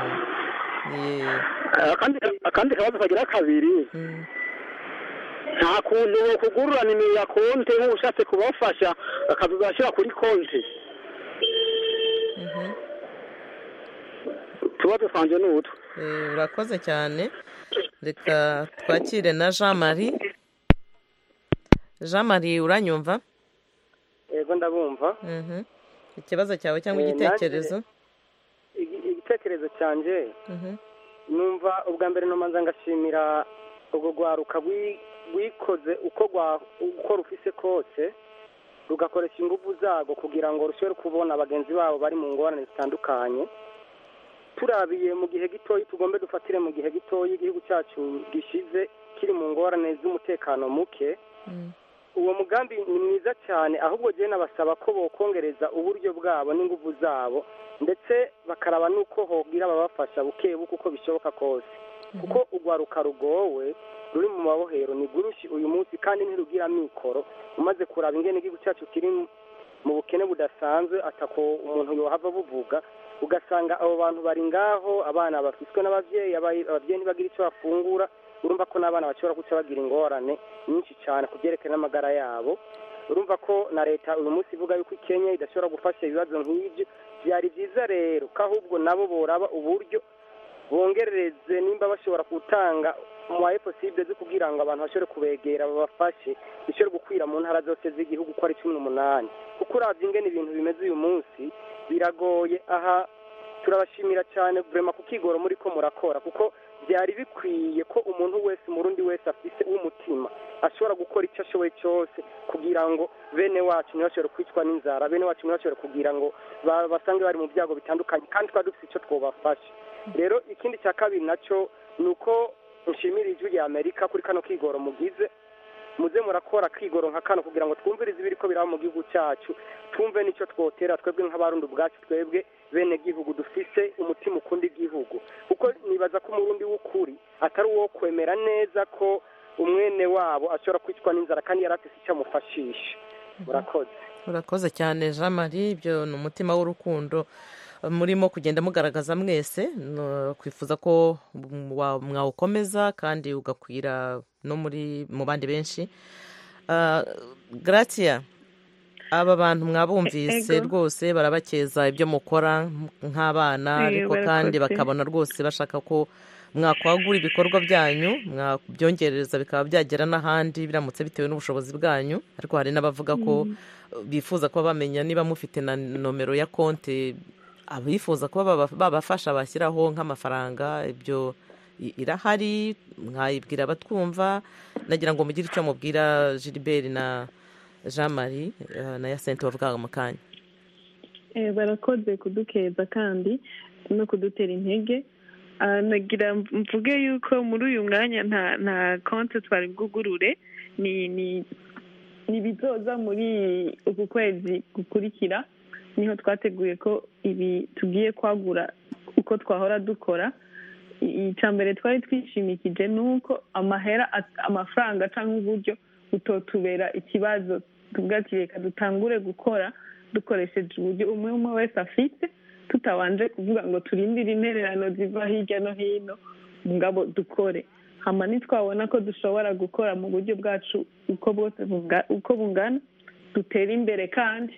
[SPEAKER 5] akandi kabazo kagira kabiri, nta kuntu kugurura nimero ya konti nk'ushatse kubafasha bakazashyira kuri konti. tuba dusanze n'utu.
[SPEAKER 1] urakoze cyane. reka twakire na Jean Marie uranyumva?
[SPEAKER 8] yego ndabumva.
[SPEAKER 1] ikibazo cyawe cyangwa igitekerezo?
[SPEAKER 8] igitekerezo cyanjye numva ubwa mbere nomanza ngashimira ubwo rwaruka rwikoze uko rufise kose rugakoresha ingufu zago kugira ngo rushobore kubona bagenzi babo bari mu ngorane zitandukanye. turabiye mu gihe gitoya tugombe dufatire mu gihe gitoya igihugu cyacu gishize kiri mu ngorane z'umutekano muke. uwo mugambi ni mwiza cyane, ahubwo jye nabasaba ko bokongereza uburyo bwabo n'ingufu zabo ndetse bakaraba nuko hogira ababafasha buke uko bishoboka kose, kuko urwaruka rugowe ruri mu mabohero ni gurushi uyu munsi kandi ntirugira mikoro. umaze kuraba ingene igihugu cyacu kiri mu bukene budasanzwe atako umuntu yohava buvuga, ugasanga abo bantu bari ngaho, abana bafiswe n'abavyeyi, abavyeyi ntibagira icyo bafungura. urumva ko n'abana bashobora guca bagira ingorane nyinshi cyane ku byerekeye n'amagara yabo. urumva ko na leta uyu munsi ivuga yuko Kenya idashobora gufasha ibibazo nk'ibyo. byari byiza rero ko ahubwo nabo boraba uburyo bongerereze nimba bashobora gutanga mu waye possible zo kugira ngo abantu bashobore kubegera babafashe bishobore gukwira mu ntara zose z'igihugu ko ari 18. kuko uravye ingene ibintu bimeze uyu munsi biragoye. aha turabashimira cyane vraiment kukigoro muri ko murakora, kuko byari bikwiye ko umuntu wese murundi wese afise umutima ashobora gukora icyo ashoboye cyose kugira ngo bene wacu ntibashobore kwicwa n'inzara, bene wacu ntibashobore kugira ngo basange bari mu byago bitandukanye kandi twari dufite icyo twobafasha. rero ikindi cya kabiri nacyo ni uko nshimira ijwi rya Amerika kuri kano kigoro mugize, muze murakora kigoro nka kano kugira ngo twumvirize ibiri ko biraba mu gihugu cyacu, twumve n'icyo twotera twebwe nk'abarundi ubwacu, twebwe bene gihugu dufise umutima ukunda igihugu. kuko nibaza ko umurundi w'ukuri atari uwo kwemera neza ko umwene wabo ashobora kwicwa n'inzara kandi yarafise icyo amufashisha.
[SPEAKER 1] urakoze cyane Jean Marie. ibyo ni umutima w'urukundo murimo kugenda mugaragaza mwese. kwifuza ko mwawukomeza kandi ugakwira no mu bandi benshi. Gratia, aba bantu mwabumvise rwose barabakeza ibyo mukora nk'abana, ariko kandi bakabona rwose bashaka ko mwakwagura ibikorwa byanyu, mwabyongereza bikaba byagera n'ahandi biramutse bitewe n'ubushobozi bwanyu. ariko hari n'abavuga ko bifuza kuba bamenya niba mufite na nomero ya konti, abifuza kuba babafasha bashyiraho nk'amafaranga. ibyo irahari, mwayibwira abatwumva. nagira ngo mugire icyo mubwira Gilbert na Jean Marie na Yasente bavuga mu kanya.
[SPEAKER 2] barakoze kudukeza kandi no kudutera intege. nagira mvuge yuko muri uyu mwanya nta konti twari bwugurure, ni bizoza muri uku kwezi gukurikira niho twateguye ko ibi tugiye kwagura uko twahora dukora. icya mbere twari twishimikije ni uko amafaranga cyangwa uburyo butotubera ikibazo. tuvuga ati reka dutangure gukora dukoresheje uburyo umwe wese afite, tutabanje kuvuga ngo turindire intererano ziva hirya no hino, mugabo dukore. hama nitwabona ko dushobora gukora mu buryo bwacu uko bungana, dutera imbere kandi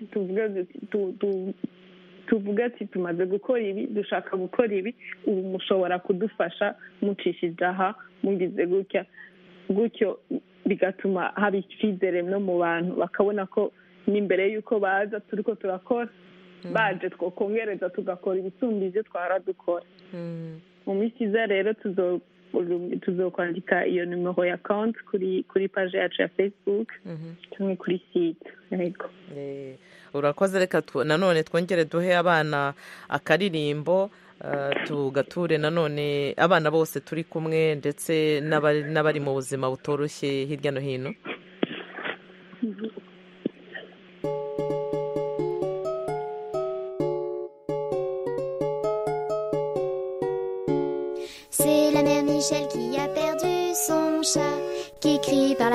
[SPEAKER 2] tuvuga ati tumaze gukora ibi, dushaka gukora ibi, ubu mushobora kudufasha mucishije aha, mugize gutyo bigatuma haba icyizere no mu bantu, bakabona ko n'imbere y'uko baza turi ko turakora, baje twokongereza tugakora ibisumbije twara dukora. mu minsi iza rero tuzokwandika iyo nimero ya konti kuri paje yacu ya Facebook cyangwa kuri site. yego
[SPEAKER 1] urakoze. reka nanone twongere duhe abana akaririmbo, tugature nanone abana bose turi kumwe ndetse n'abari mu buzima butoroshye hirya no hino.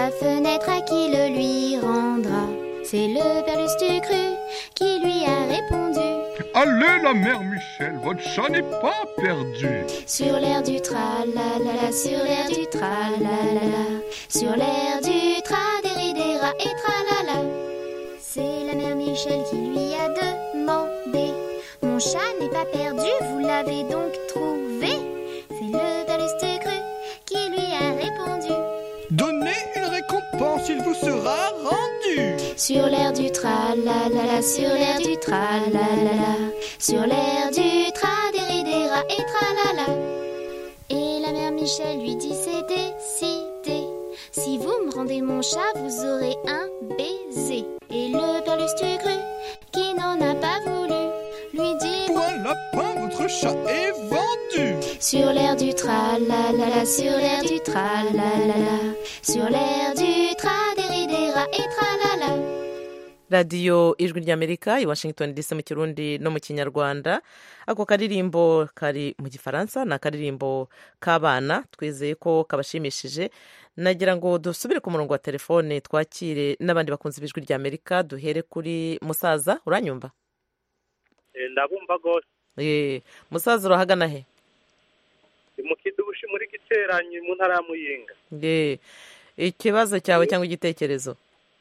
[SPEAKER 9] sa fenêtre à qui le lui rendra. C'est le Père Lustucru qui lui a répondu.
[SPEAKER 10] Allez la mère Michel, votre chat n'est pas perdu.
[SPEAKER 9] Sur l'air du tra-la-la-la, sur l'air du tra-la-la-la, sur l'air du tra-déridéra et tra-la-la. C'est la mère Michel qui lui a demandé. Mon chat n'est pas perdu, vous l'avez donc trouvé? C'est le Père Lustucru qui lui a répondu.
[SPEAKER 10] Donnez une récompense, il vous sera rendu.
[SPEAKER 9] Sur l'air du tra-la-la-la, sur l'air du tra-la-la-la, sur l'air du tra-déridéra et tra-la-la. Et la mère Michel lui dit c'est décidé. Si vous me rendez mon chat, vous aurez un baiser. Et le Père Lustucru, qui n'en a pas voulu, lui dit
[SPEAKER 10] pour un lapin, votre chat est vendu.
[SPEAKER 9] Sur l'air du tra-la-la-la, sur l'air du tra-la-la-la, sur l'air du tra-déridéra et tra-la-la.
[SPEAKER 1] radiyo ijwi ry'amerika i Washington DC mu kirundi no mu kinyarwanda. Ako karirimbo kari mu gifaransa, ni akaririmbo k'abana, twizeye ko kabashimishije. Nagira ngo dusubire ku murongo wa telefone twakire n'abandi bakunze ijwi ry'amerika. Duhere kuri musaza. Uranyumva?
[SPEAKER 6] Ndabumva rwose.
[SPEAKER 1] Musaza urahagana he?
[SPEAKER 6] Mu Kidushi muri Giteranyi mu ntara ya Muyinga.
[SPEAKER 1] Ikibazo cyawe cyangwa igitekerezo?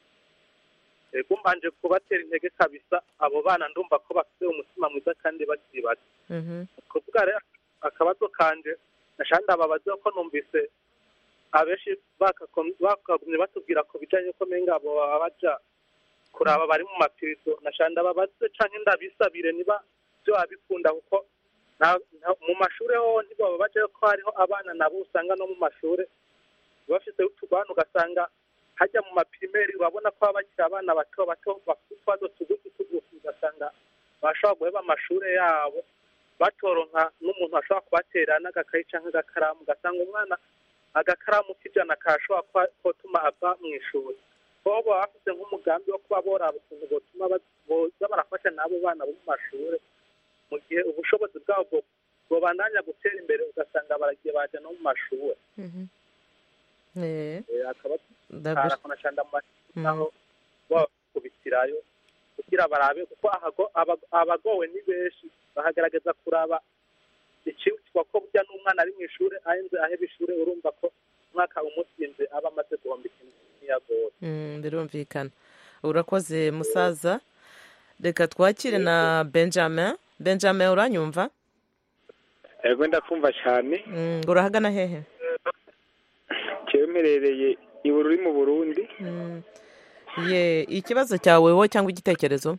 [SPEAKER 6] Mbanje kubatera intege kabisa abo bana, ndumva ko bafite umutima mwiza kandi bakiri bato. Kuvuga rero akabazo kanje nashanda babaza ko numvise abeshi bakagumye batubwira ko bijanye ko menga abo babaja kuraba bari mu mapirizo. Nashanda babaze canke ndabisabire niba byo abikunda, kuko mu mashure ho ntibaba baje ko hariho abana nabo usanga no mu mashure bafite utubana, ugasanga hajya mu maprimeri babona ko abakira abana bato bato bafite utwazo tugufi, ugasanga bashobora guheba amashure yabo batoronka n'umuntu ashobora kubatera n'agakayi canke agakaramu, ugasanga umwana agakaramu k'ijana kashobora kotuma ava mu ishuri. Bobo bafite nk'umugambi wo kuba boraba ukuntu botuma boza barafasha n'abo bana bo mu mashure mu gihe ubushobozi bwabo bobandanya gutera imbere, ugasanga baragiye baje no mu mashure. Naho bakubitirayo kugira barabe, kuko abagowe ni benshi, bahagaragaza kuraba ikibutswa ko burya n'umwana ari mu ishuri ahenze aheba ishuri, urumva ko umwaka umutsinze aba amaze guhomba ikintu ntiyagowe.
[SPEAKER 1] Birumvikana. Urakoze musaza. Reka twakire na Benjamin. Benjamin uranyumva?
[SPEAKER 11] Yego ndakumva cyane.
[SPEAKER 1] Urahagana hehe?
[SPEAKER 11] Cyemerereye Ibururi mu Burundi.
[SPEAKER 1] Ikibazo cyawe wowe cyangwa igitekerezo?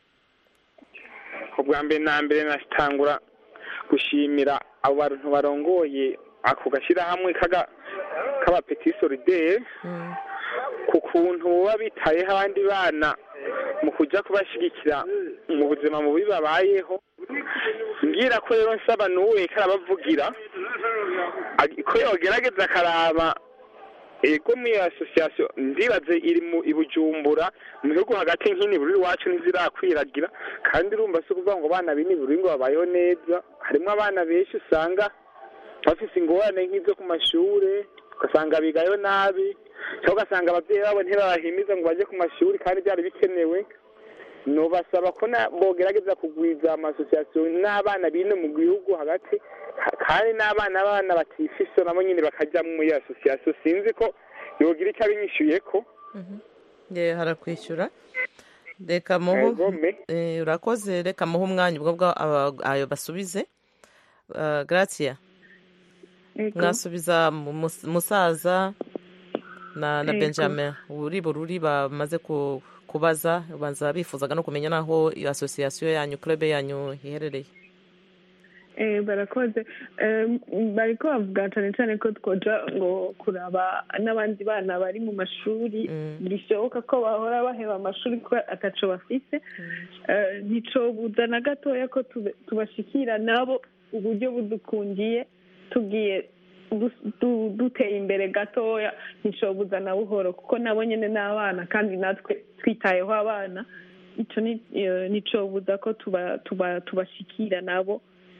[SPEAKER 11] Ubwa mbere na mbere natangura gushimira abo bantu barongoye ako gashyirahamwe k'aba Petit Solidaire ku kuntu baba bitayeho abandi bana mu kujya kubashyigikira mu buzima bubi babayeho. Ngira ko rero nsaba n'uwe karabavugira ko yogerageza akaraba ego muri association ndibaze iri mu Ibujumbura mu bihugu hagati nk'Inibururi wacu ntizirakwiragira, kandi urumva se kuvuga ngo abana b'Inibururi ngo babayeho neza. Harimo abana benshi usanga bafise ingorane nk'ibyo ku mashure, ugasanga bigayo nabi, cyangwa ugasanga ababyeyi babo ntibabahimiza ngo bajye ku mashuri kandi byari bikenewe. Nobasaba ko bogerageza kugwiza amasosiyasiyo n'abana bino mu gihugu hagati, kandi n'abana batifise nabo nyine bakajya muri association. Sinzi ko yogira icyo abinyishyuye ko
[SPEAKER 1] harakwishyura. Reka urakoze. Reka muhe umwanya ubwo ayo basubize. Gracia, mwasubiza musaza na Benjamin uri Bururi bamaze kubaza, banza bifuzaga no kumenya naho iyo association yanyu, club yanyu iherereye.
[SPEAKER 2] Barakoze. Bariko bavuga cyane cyane ko twoja ngo kuraba n'abandi bana bari mu mashuri bishoboka ko bahora baheba amashuri ko ataco bafise. Nico buza na gatoya ko tubashikira nabo uburyo budukundiye, tugiye duteye imbere gatoya, nticobuza na buhoro kuko nabo nyene n'abana kandi natwe twitayeho abana. Ico nicobuza ko tubashikira nabo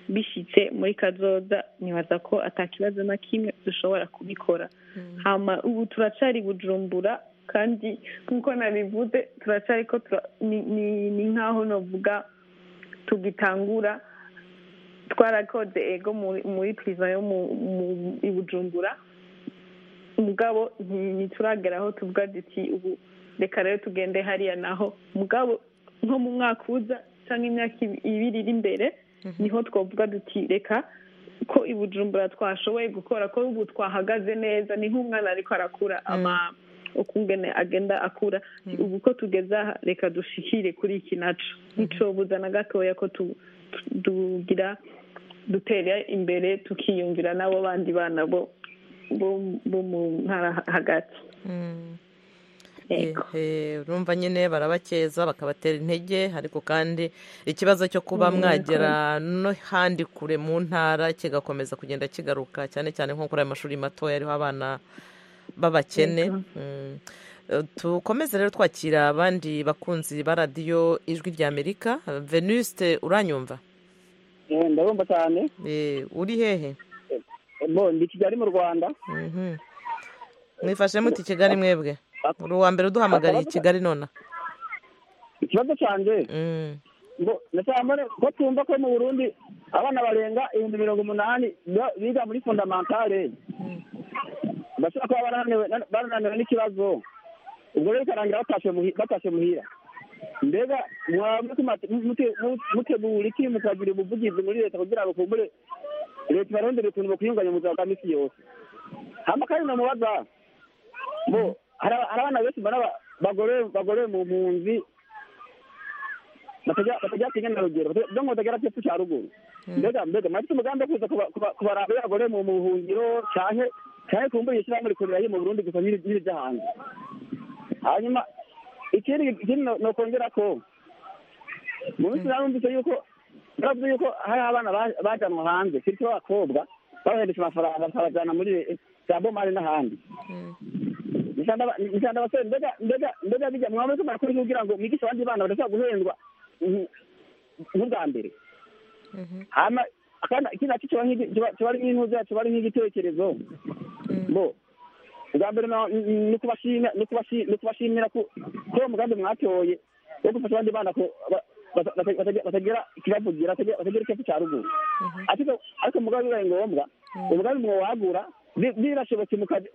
[SPEAKER 2] bishyitse muri kazoza nibaza ko atakibazo na kimwe dushobora kubikora. Hama ubu turacari Bujumbura kandi nk'uko nabivuze turacari ko ni nk'aho novuga tugitangura. Twarakoze ego muri prison yo i Bujumbura, mugabo ntituragera aho tuvuga duti ubu reka rero tugende hariya naho, mugabo nko mu mwaka uza cyangwa imyaka 2 iri imbere niho twavuga duti reka ko i Bujumbura twashoboye gukora ko ubu twahagaze neza, ni nk'umwana ariko arakura ukungene agenda akura. Ubu ko tugeze aha reka dushikire kuri iki naco nicobuza na gatoya ko dutera imbere tukiyumvira n'abo bandi bana bo mu ntara hagati.
[SPEAKER 1] urumva nyine barabakeza bakabatera intege, ariko kandi ikibazo cyo kuba mwagera no handi kure mu ntara kigakomeza kugenda kigaruka, cyane cyane nko kuri aya mashuri matoya ariho abana b'abakene. Tukomeze rero twakira abandi bakunzi ba radiyo Ijwi ry'Amerika. Venuste, uranyumva?
[SPEAKER 12] Ndabumva cyane.
[SPEAKER 1] Uri hehe?
[SPEAKER 12] Ndi Kigali mu Rwanda.
[SPEAKER 1] Mwifashe muti Kigali mwebwe? Uri uwa mbere uduhamagariye Kigali nona.
[SPEAKER 12] Ikibazo cyanjye ndashaka ko twumva ko mu Burundi abana barenga 180 biga muri fondamentale bashaka kuba barananiwe n'ikibazo, ubwo rero karangira batashe muhira. Mbega mutegura iki mukagira ubuvugizi muri leta kugira ngo kumbure leta barondere ukuntu bakuyunganya mu buzima bwa misi yose? Hama kandi namubaza hari abana benshi bagore mu mpunzi batajya kigenda rugero byo ngo bagera cyo cya ruguru. Mbega mafite umugambi wo kuza kubaraba abagore mu buhungiro cyane kumbura ishyirahamwe rikorera mu Burundi gusa n'ibindi by'ahanze. Hanyuma ikindi no kongera ko mu minsi narumvise yuko hari abana bajanwa hanze kiriko abakobwa babahendesha amafaranga bakabajana muri za bomari n'ahandi. Nishanda basore mbega bijya mwamwe ko barakora kugira ngo mwigisha abandi bana badashobora guhendwa nk'ubwa mbere. Hama ikindi nacyo kiba ari nk'intuza, kiba ari nk'igitekerezo ubwa mbere ni kubashimira ko umugambi mwatoye wo gufasha abandi bana ko batagira ikibavugira, batagira ikibazo cya ruguru. Ariko umugambi bibaye ngombwa umugambi mwawagura birashobotse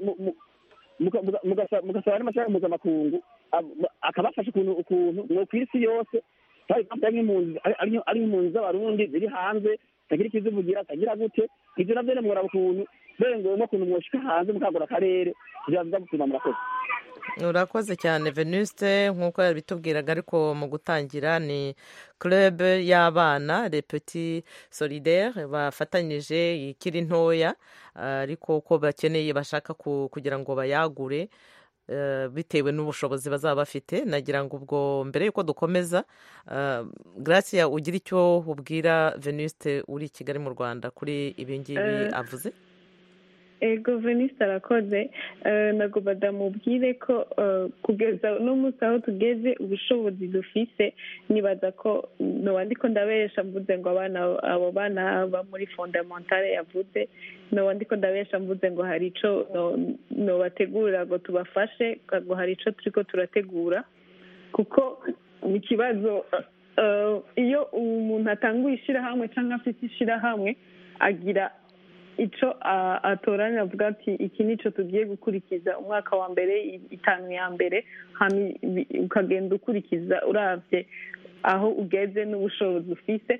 [SPEAKER 12] mugasaba n'amashami mpuzamakungu akabafasha ukuntu mwo ku isi yose ari nk'impunzi z'abarundi ziri hanze tagira ikizivugira tagira gute, ibyo nabyo muraba ukuntu bere ngombwa ukuntu mwoshika hanze mukagura akarere bizaza gutuma murakoze.
[SPEAKER 1] Urakoze cyane Venuste, nk'uko yabitubwiraga, ariko mu gutangira ni club y'abana Les Petits Solidaires bafatanyije ikiri ntoya, ariko ko bakeneye bashaka kugira ngo bayagure bitewe n'ubushobozi bazaba bafite. Nagira ngo ubwo mbere yuko dukomeza, Gracia ugira icyo ubwira Venuste uri Kigali mu Rwanda kuri ibi ngibi avuze.
[SPEAKER 2] Ego Venuste arakoze. Nagomba ndamubwire ko kugeza n'umunsi aho tugeze ubushobozi dufise, nibaza ko nowandiko ndabesha mvuze ngo abo bana ba muri fondamentale yavuze, nowandiko ndabesha mvuze ngo hari ico nobategurira ngo tubafashe, ngo hari ico turiko turategura, kuko ni ikibazo iyo umuntu atanguye ishirahamwe cyangwa afite ishirahamwe agira ico atoranya avuga ati iki nico tugiye gukurikiza umwaka wa mbere 5 ya mbere, ukagenda ukurikiza uravye aho ugeze n'ubushobozi ufise.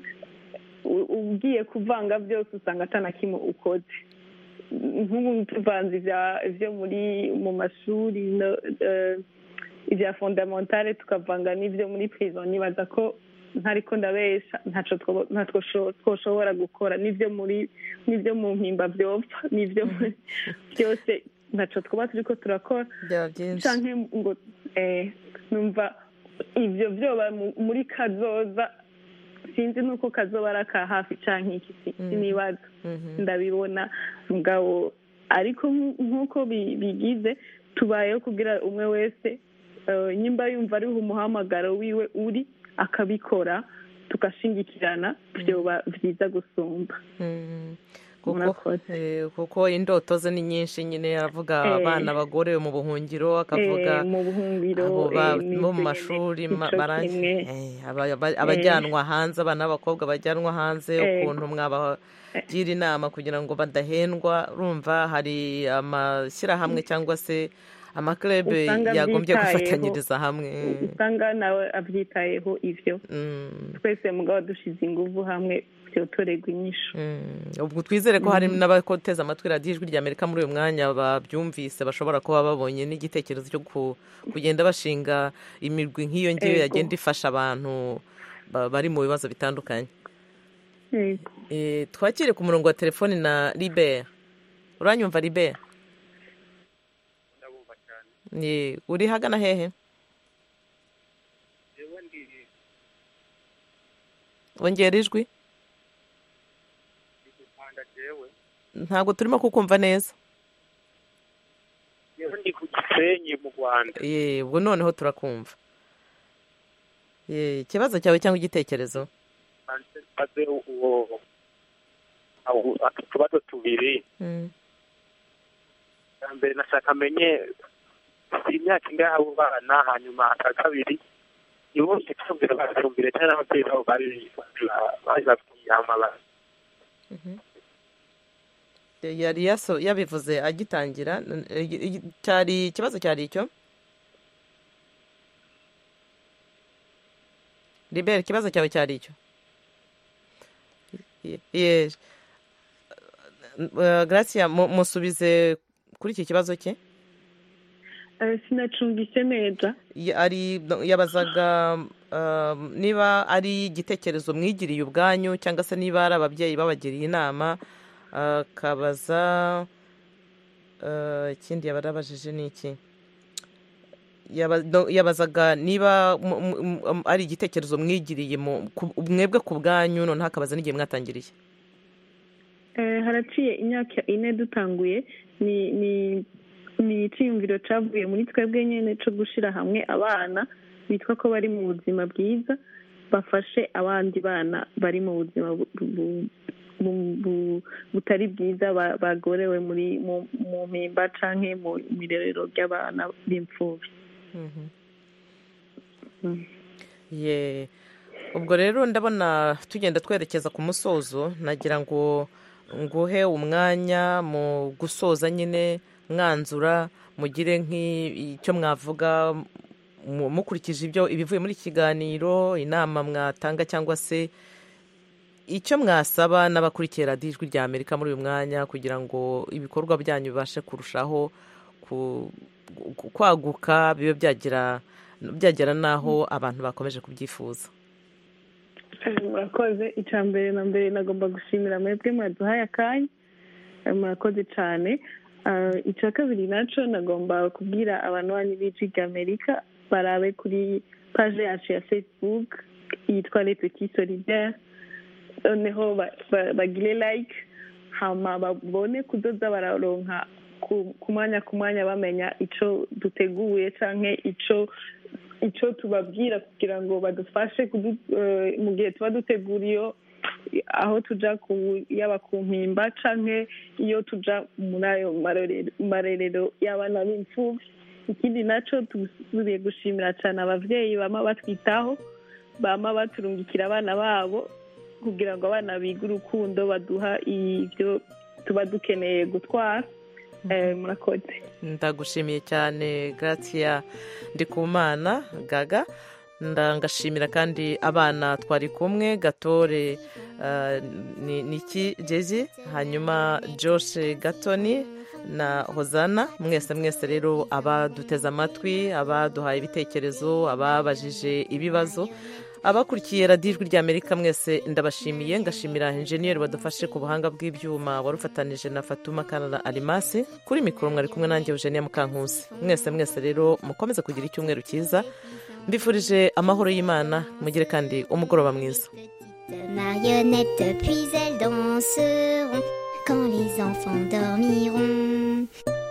[SPEAKER 2] Ugiye kuvanga byose usanga atana kimwe ukoze. Nk'ubu tuvanze ivyo mu mashuri ibya fondamentale tukavanga n'ivyo muri prison, nibaza ko ntariko ndabesha ntatwo twoshobora gukora n'ivyo mu mpimba byopfa n'ivyo byose ntaco twaba turiko turakora canke ngo numva ivyo vyoba muri kazoza. Sinzi nuko kazoba ari aka hafi canke iki sinibaza, ndabibona mugabo, ariko nk'uko bigize tubayeho kugira umwe wese nyimba yumva ariho umuhamagaro wiwe uri akabikora, tugashingikirana byoba byiza gusumba.
[SPEAKER 1] kuko indoto ze ni nyinshi nyine aravuga abana abagore mu buhungiro akavuga bo mu mashuri abajyanwa hanze abana b'abakobwa bajyanwa hanze ukuntu mwabagira inama kugira ngo badahendwa urumva hari amashyirahamwe cyangwa se amaklebe yagombye gufatanyiriza hamwe
[SPEAKER 2] usanga nawe abyitayeho ibyo twese mugabo dushize ingufu hamwe byotorerwa inyishu.
[SPEAKER 1] ubwo twizere ko hari n'abakoteza amatwi radiyo ijwi ry'Amerika muri uyu mwanya babyumvise bashobora kuba babonye n'igitekerezo cyo kugenda bashinga imirwi nk'iyo ngiyo yagenda ifasha abantu bari mu bibazo bitandukanye. Twakire ku murongo wa telefoni na Libert. Uranyumva Libert? Uri hagana hehe? Wongera ijwi? Ntabwo turimo kukumva neza.
[SPEAKER 13] Ndi ku Gisenyi mu Rwanda.
[SPEAKER 1] Ubwo noneho turakumva. Ikibazo cyawe cyangwa igitekerezo?
[SPEAKER 13] Maze utubazo tubiri. Mbere nashaka amenye imyaka ingahe abo bana hanyuma aka kabiri nibo cyumvira bacumbire cyane n'ababyeyi babo bari amabara.
[SPEAKER 1] Yari yabivuze agitangira cyari ikibazo cyari icyo Libert ikibazo cyawe cyari icyo Gracia musubize kuri iki kibazo cye.
[SPEAKER 2] Sinacumbise neza.
[SPEAKER 1] Yabazaga niba ari igitekerezo mwigiriye ubwanyu cyangwa se niba ari ababyeyi babagiriye inama akabaza ikindi yabarabajije ni iki yabazaga niba ari igitekerezo mwigiriye mwebwe ku bwanyu noneho akabaza n'igihe mwatangiriye.
[SPEAKER 2] Haraciye imyaka 4 dutanguye ni icyiyumviro cyavuye muri twebwe nyine cyo gushyira hamwe abana bitwa ko bari mu buzima bwiza bafashe abandi bana bari mu buzima butari bwiza bagorewe mu mpimba cyangwa mu mirerero ry'abana b'imfubyi.
[SPEAKER 1] ubwo rero ndabona tugenda twerekeza ku musozo nagira ngo nguhe umwanya mu gusoza nyine mwanzura mugire nk'icyo mwavuga mukurikije ibivuye muri kiganiro inama mwatanga cyangwa se icyo mwasaba n'abakurikiye radiyo ijwi ry'Amerika muri uyu mwanya kugira ngo ibikorwa byanyu bibashe kurushaho kwaguka bibe byagera n'aho abantu bakomeje kubyifuza.
[SPEAKER 2] Murakoze. Icya mbere na mbere nagomba gushimira mwebwe mwaduhaye akanya murakoze cyane. Icya kabiri nacyo nagomba kubwira abantu bandi b'ijwi ry'Amerika barabe kuri paje yacu ya Facebook yitwa Les Petits Solidaires noneho bagire like hama babone kudoza bararonka ku mwanya bamenya icyo duteguye cyangwa icyo tubabwira kugira ngo badufashe mu gihe tuba duteguriye aho tujya yaba ku mpimba cyangwa iyo tujya muri ayo marerero y'abana b'imfubyi. Ikindi nacyo tugiye gushimira cyane ababyeyi bama batwitaho bama baturungikira abana babo kugira ngo abana bige urukundo baduha ibyo tuba dukeneye gutwara. Murakoze.
[SPEAKER 1] Ndagushimiye cyane Gracia Ndikumana Gaga. Ndangashimira kandi abana twari kumwe Gatore Niki Jezi hanyuma Josh Gatoni na Hozana mwese rero abaduteze amatwi abaduhaye ibitekerezo ababajije ibibazo abakurikiye radiyo ijwi ry'Amerika mwese ndabashimiye ngashimira enjeniyeri badufashe ku buhanga bw'ibyuma warufatanije na Fatuma Kanana Alimasi kuri mikoro mwari kumwe nanjye Eugenia Mukankusi mwese rero mukomeze kugira icyumweru cyiza mbifurije amahoro y'Imana mugire kandi umugoroba mwiza.
[SPEAKER 9] Marionnettes puis elles danseront quand les enfants dormiront.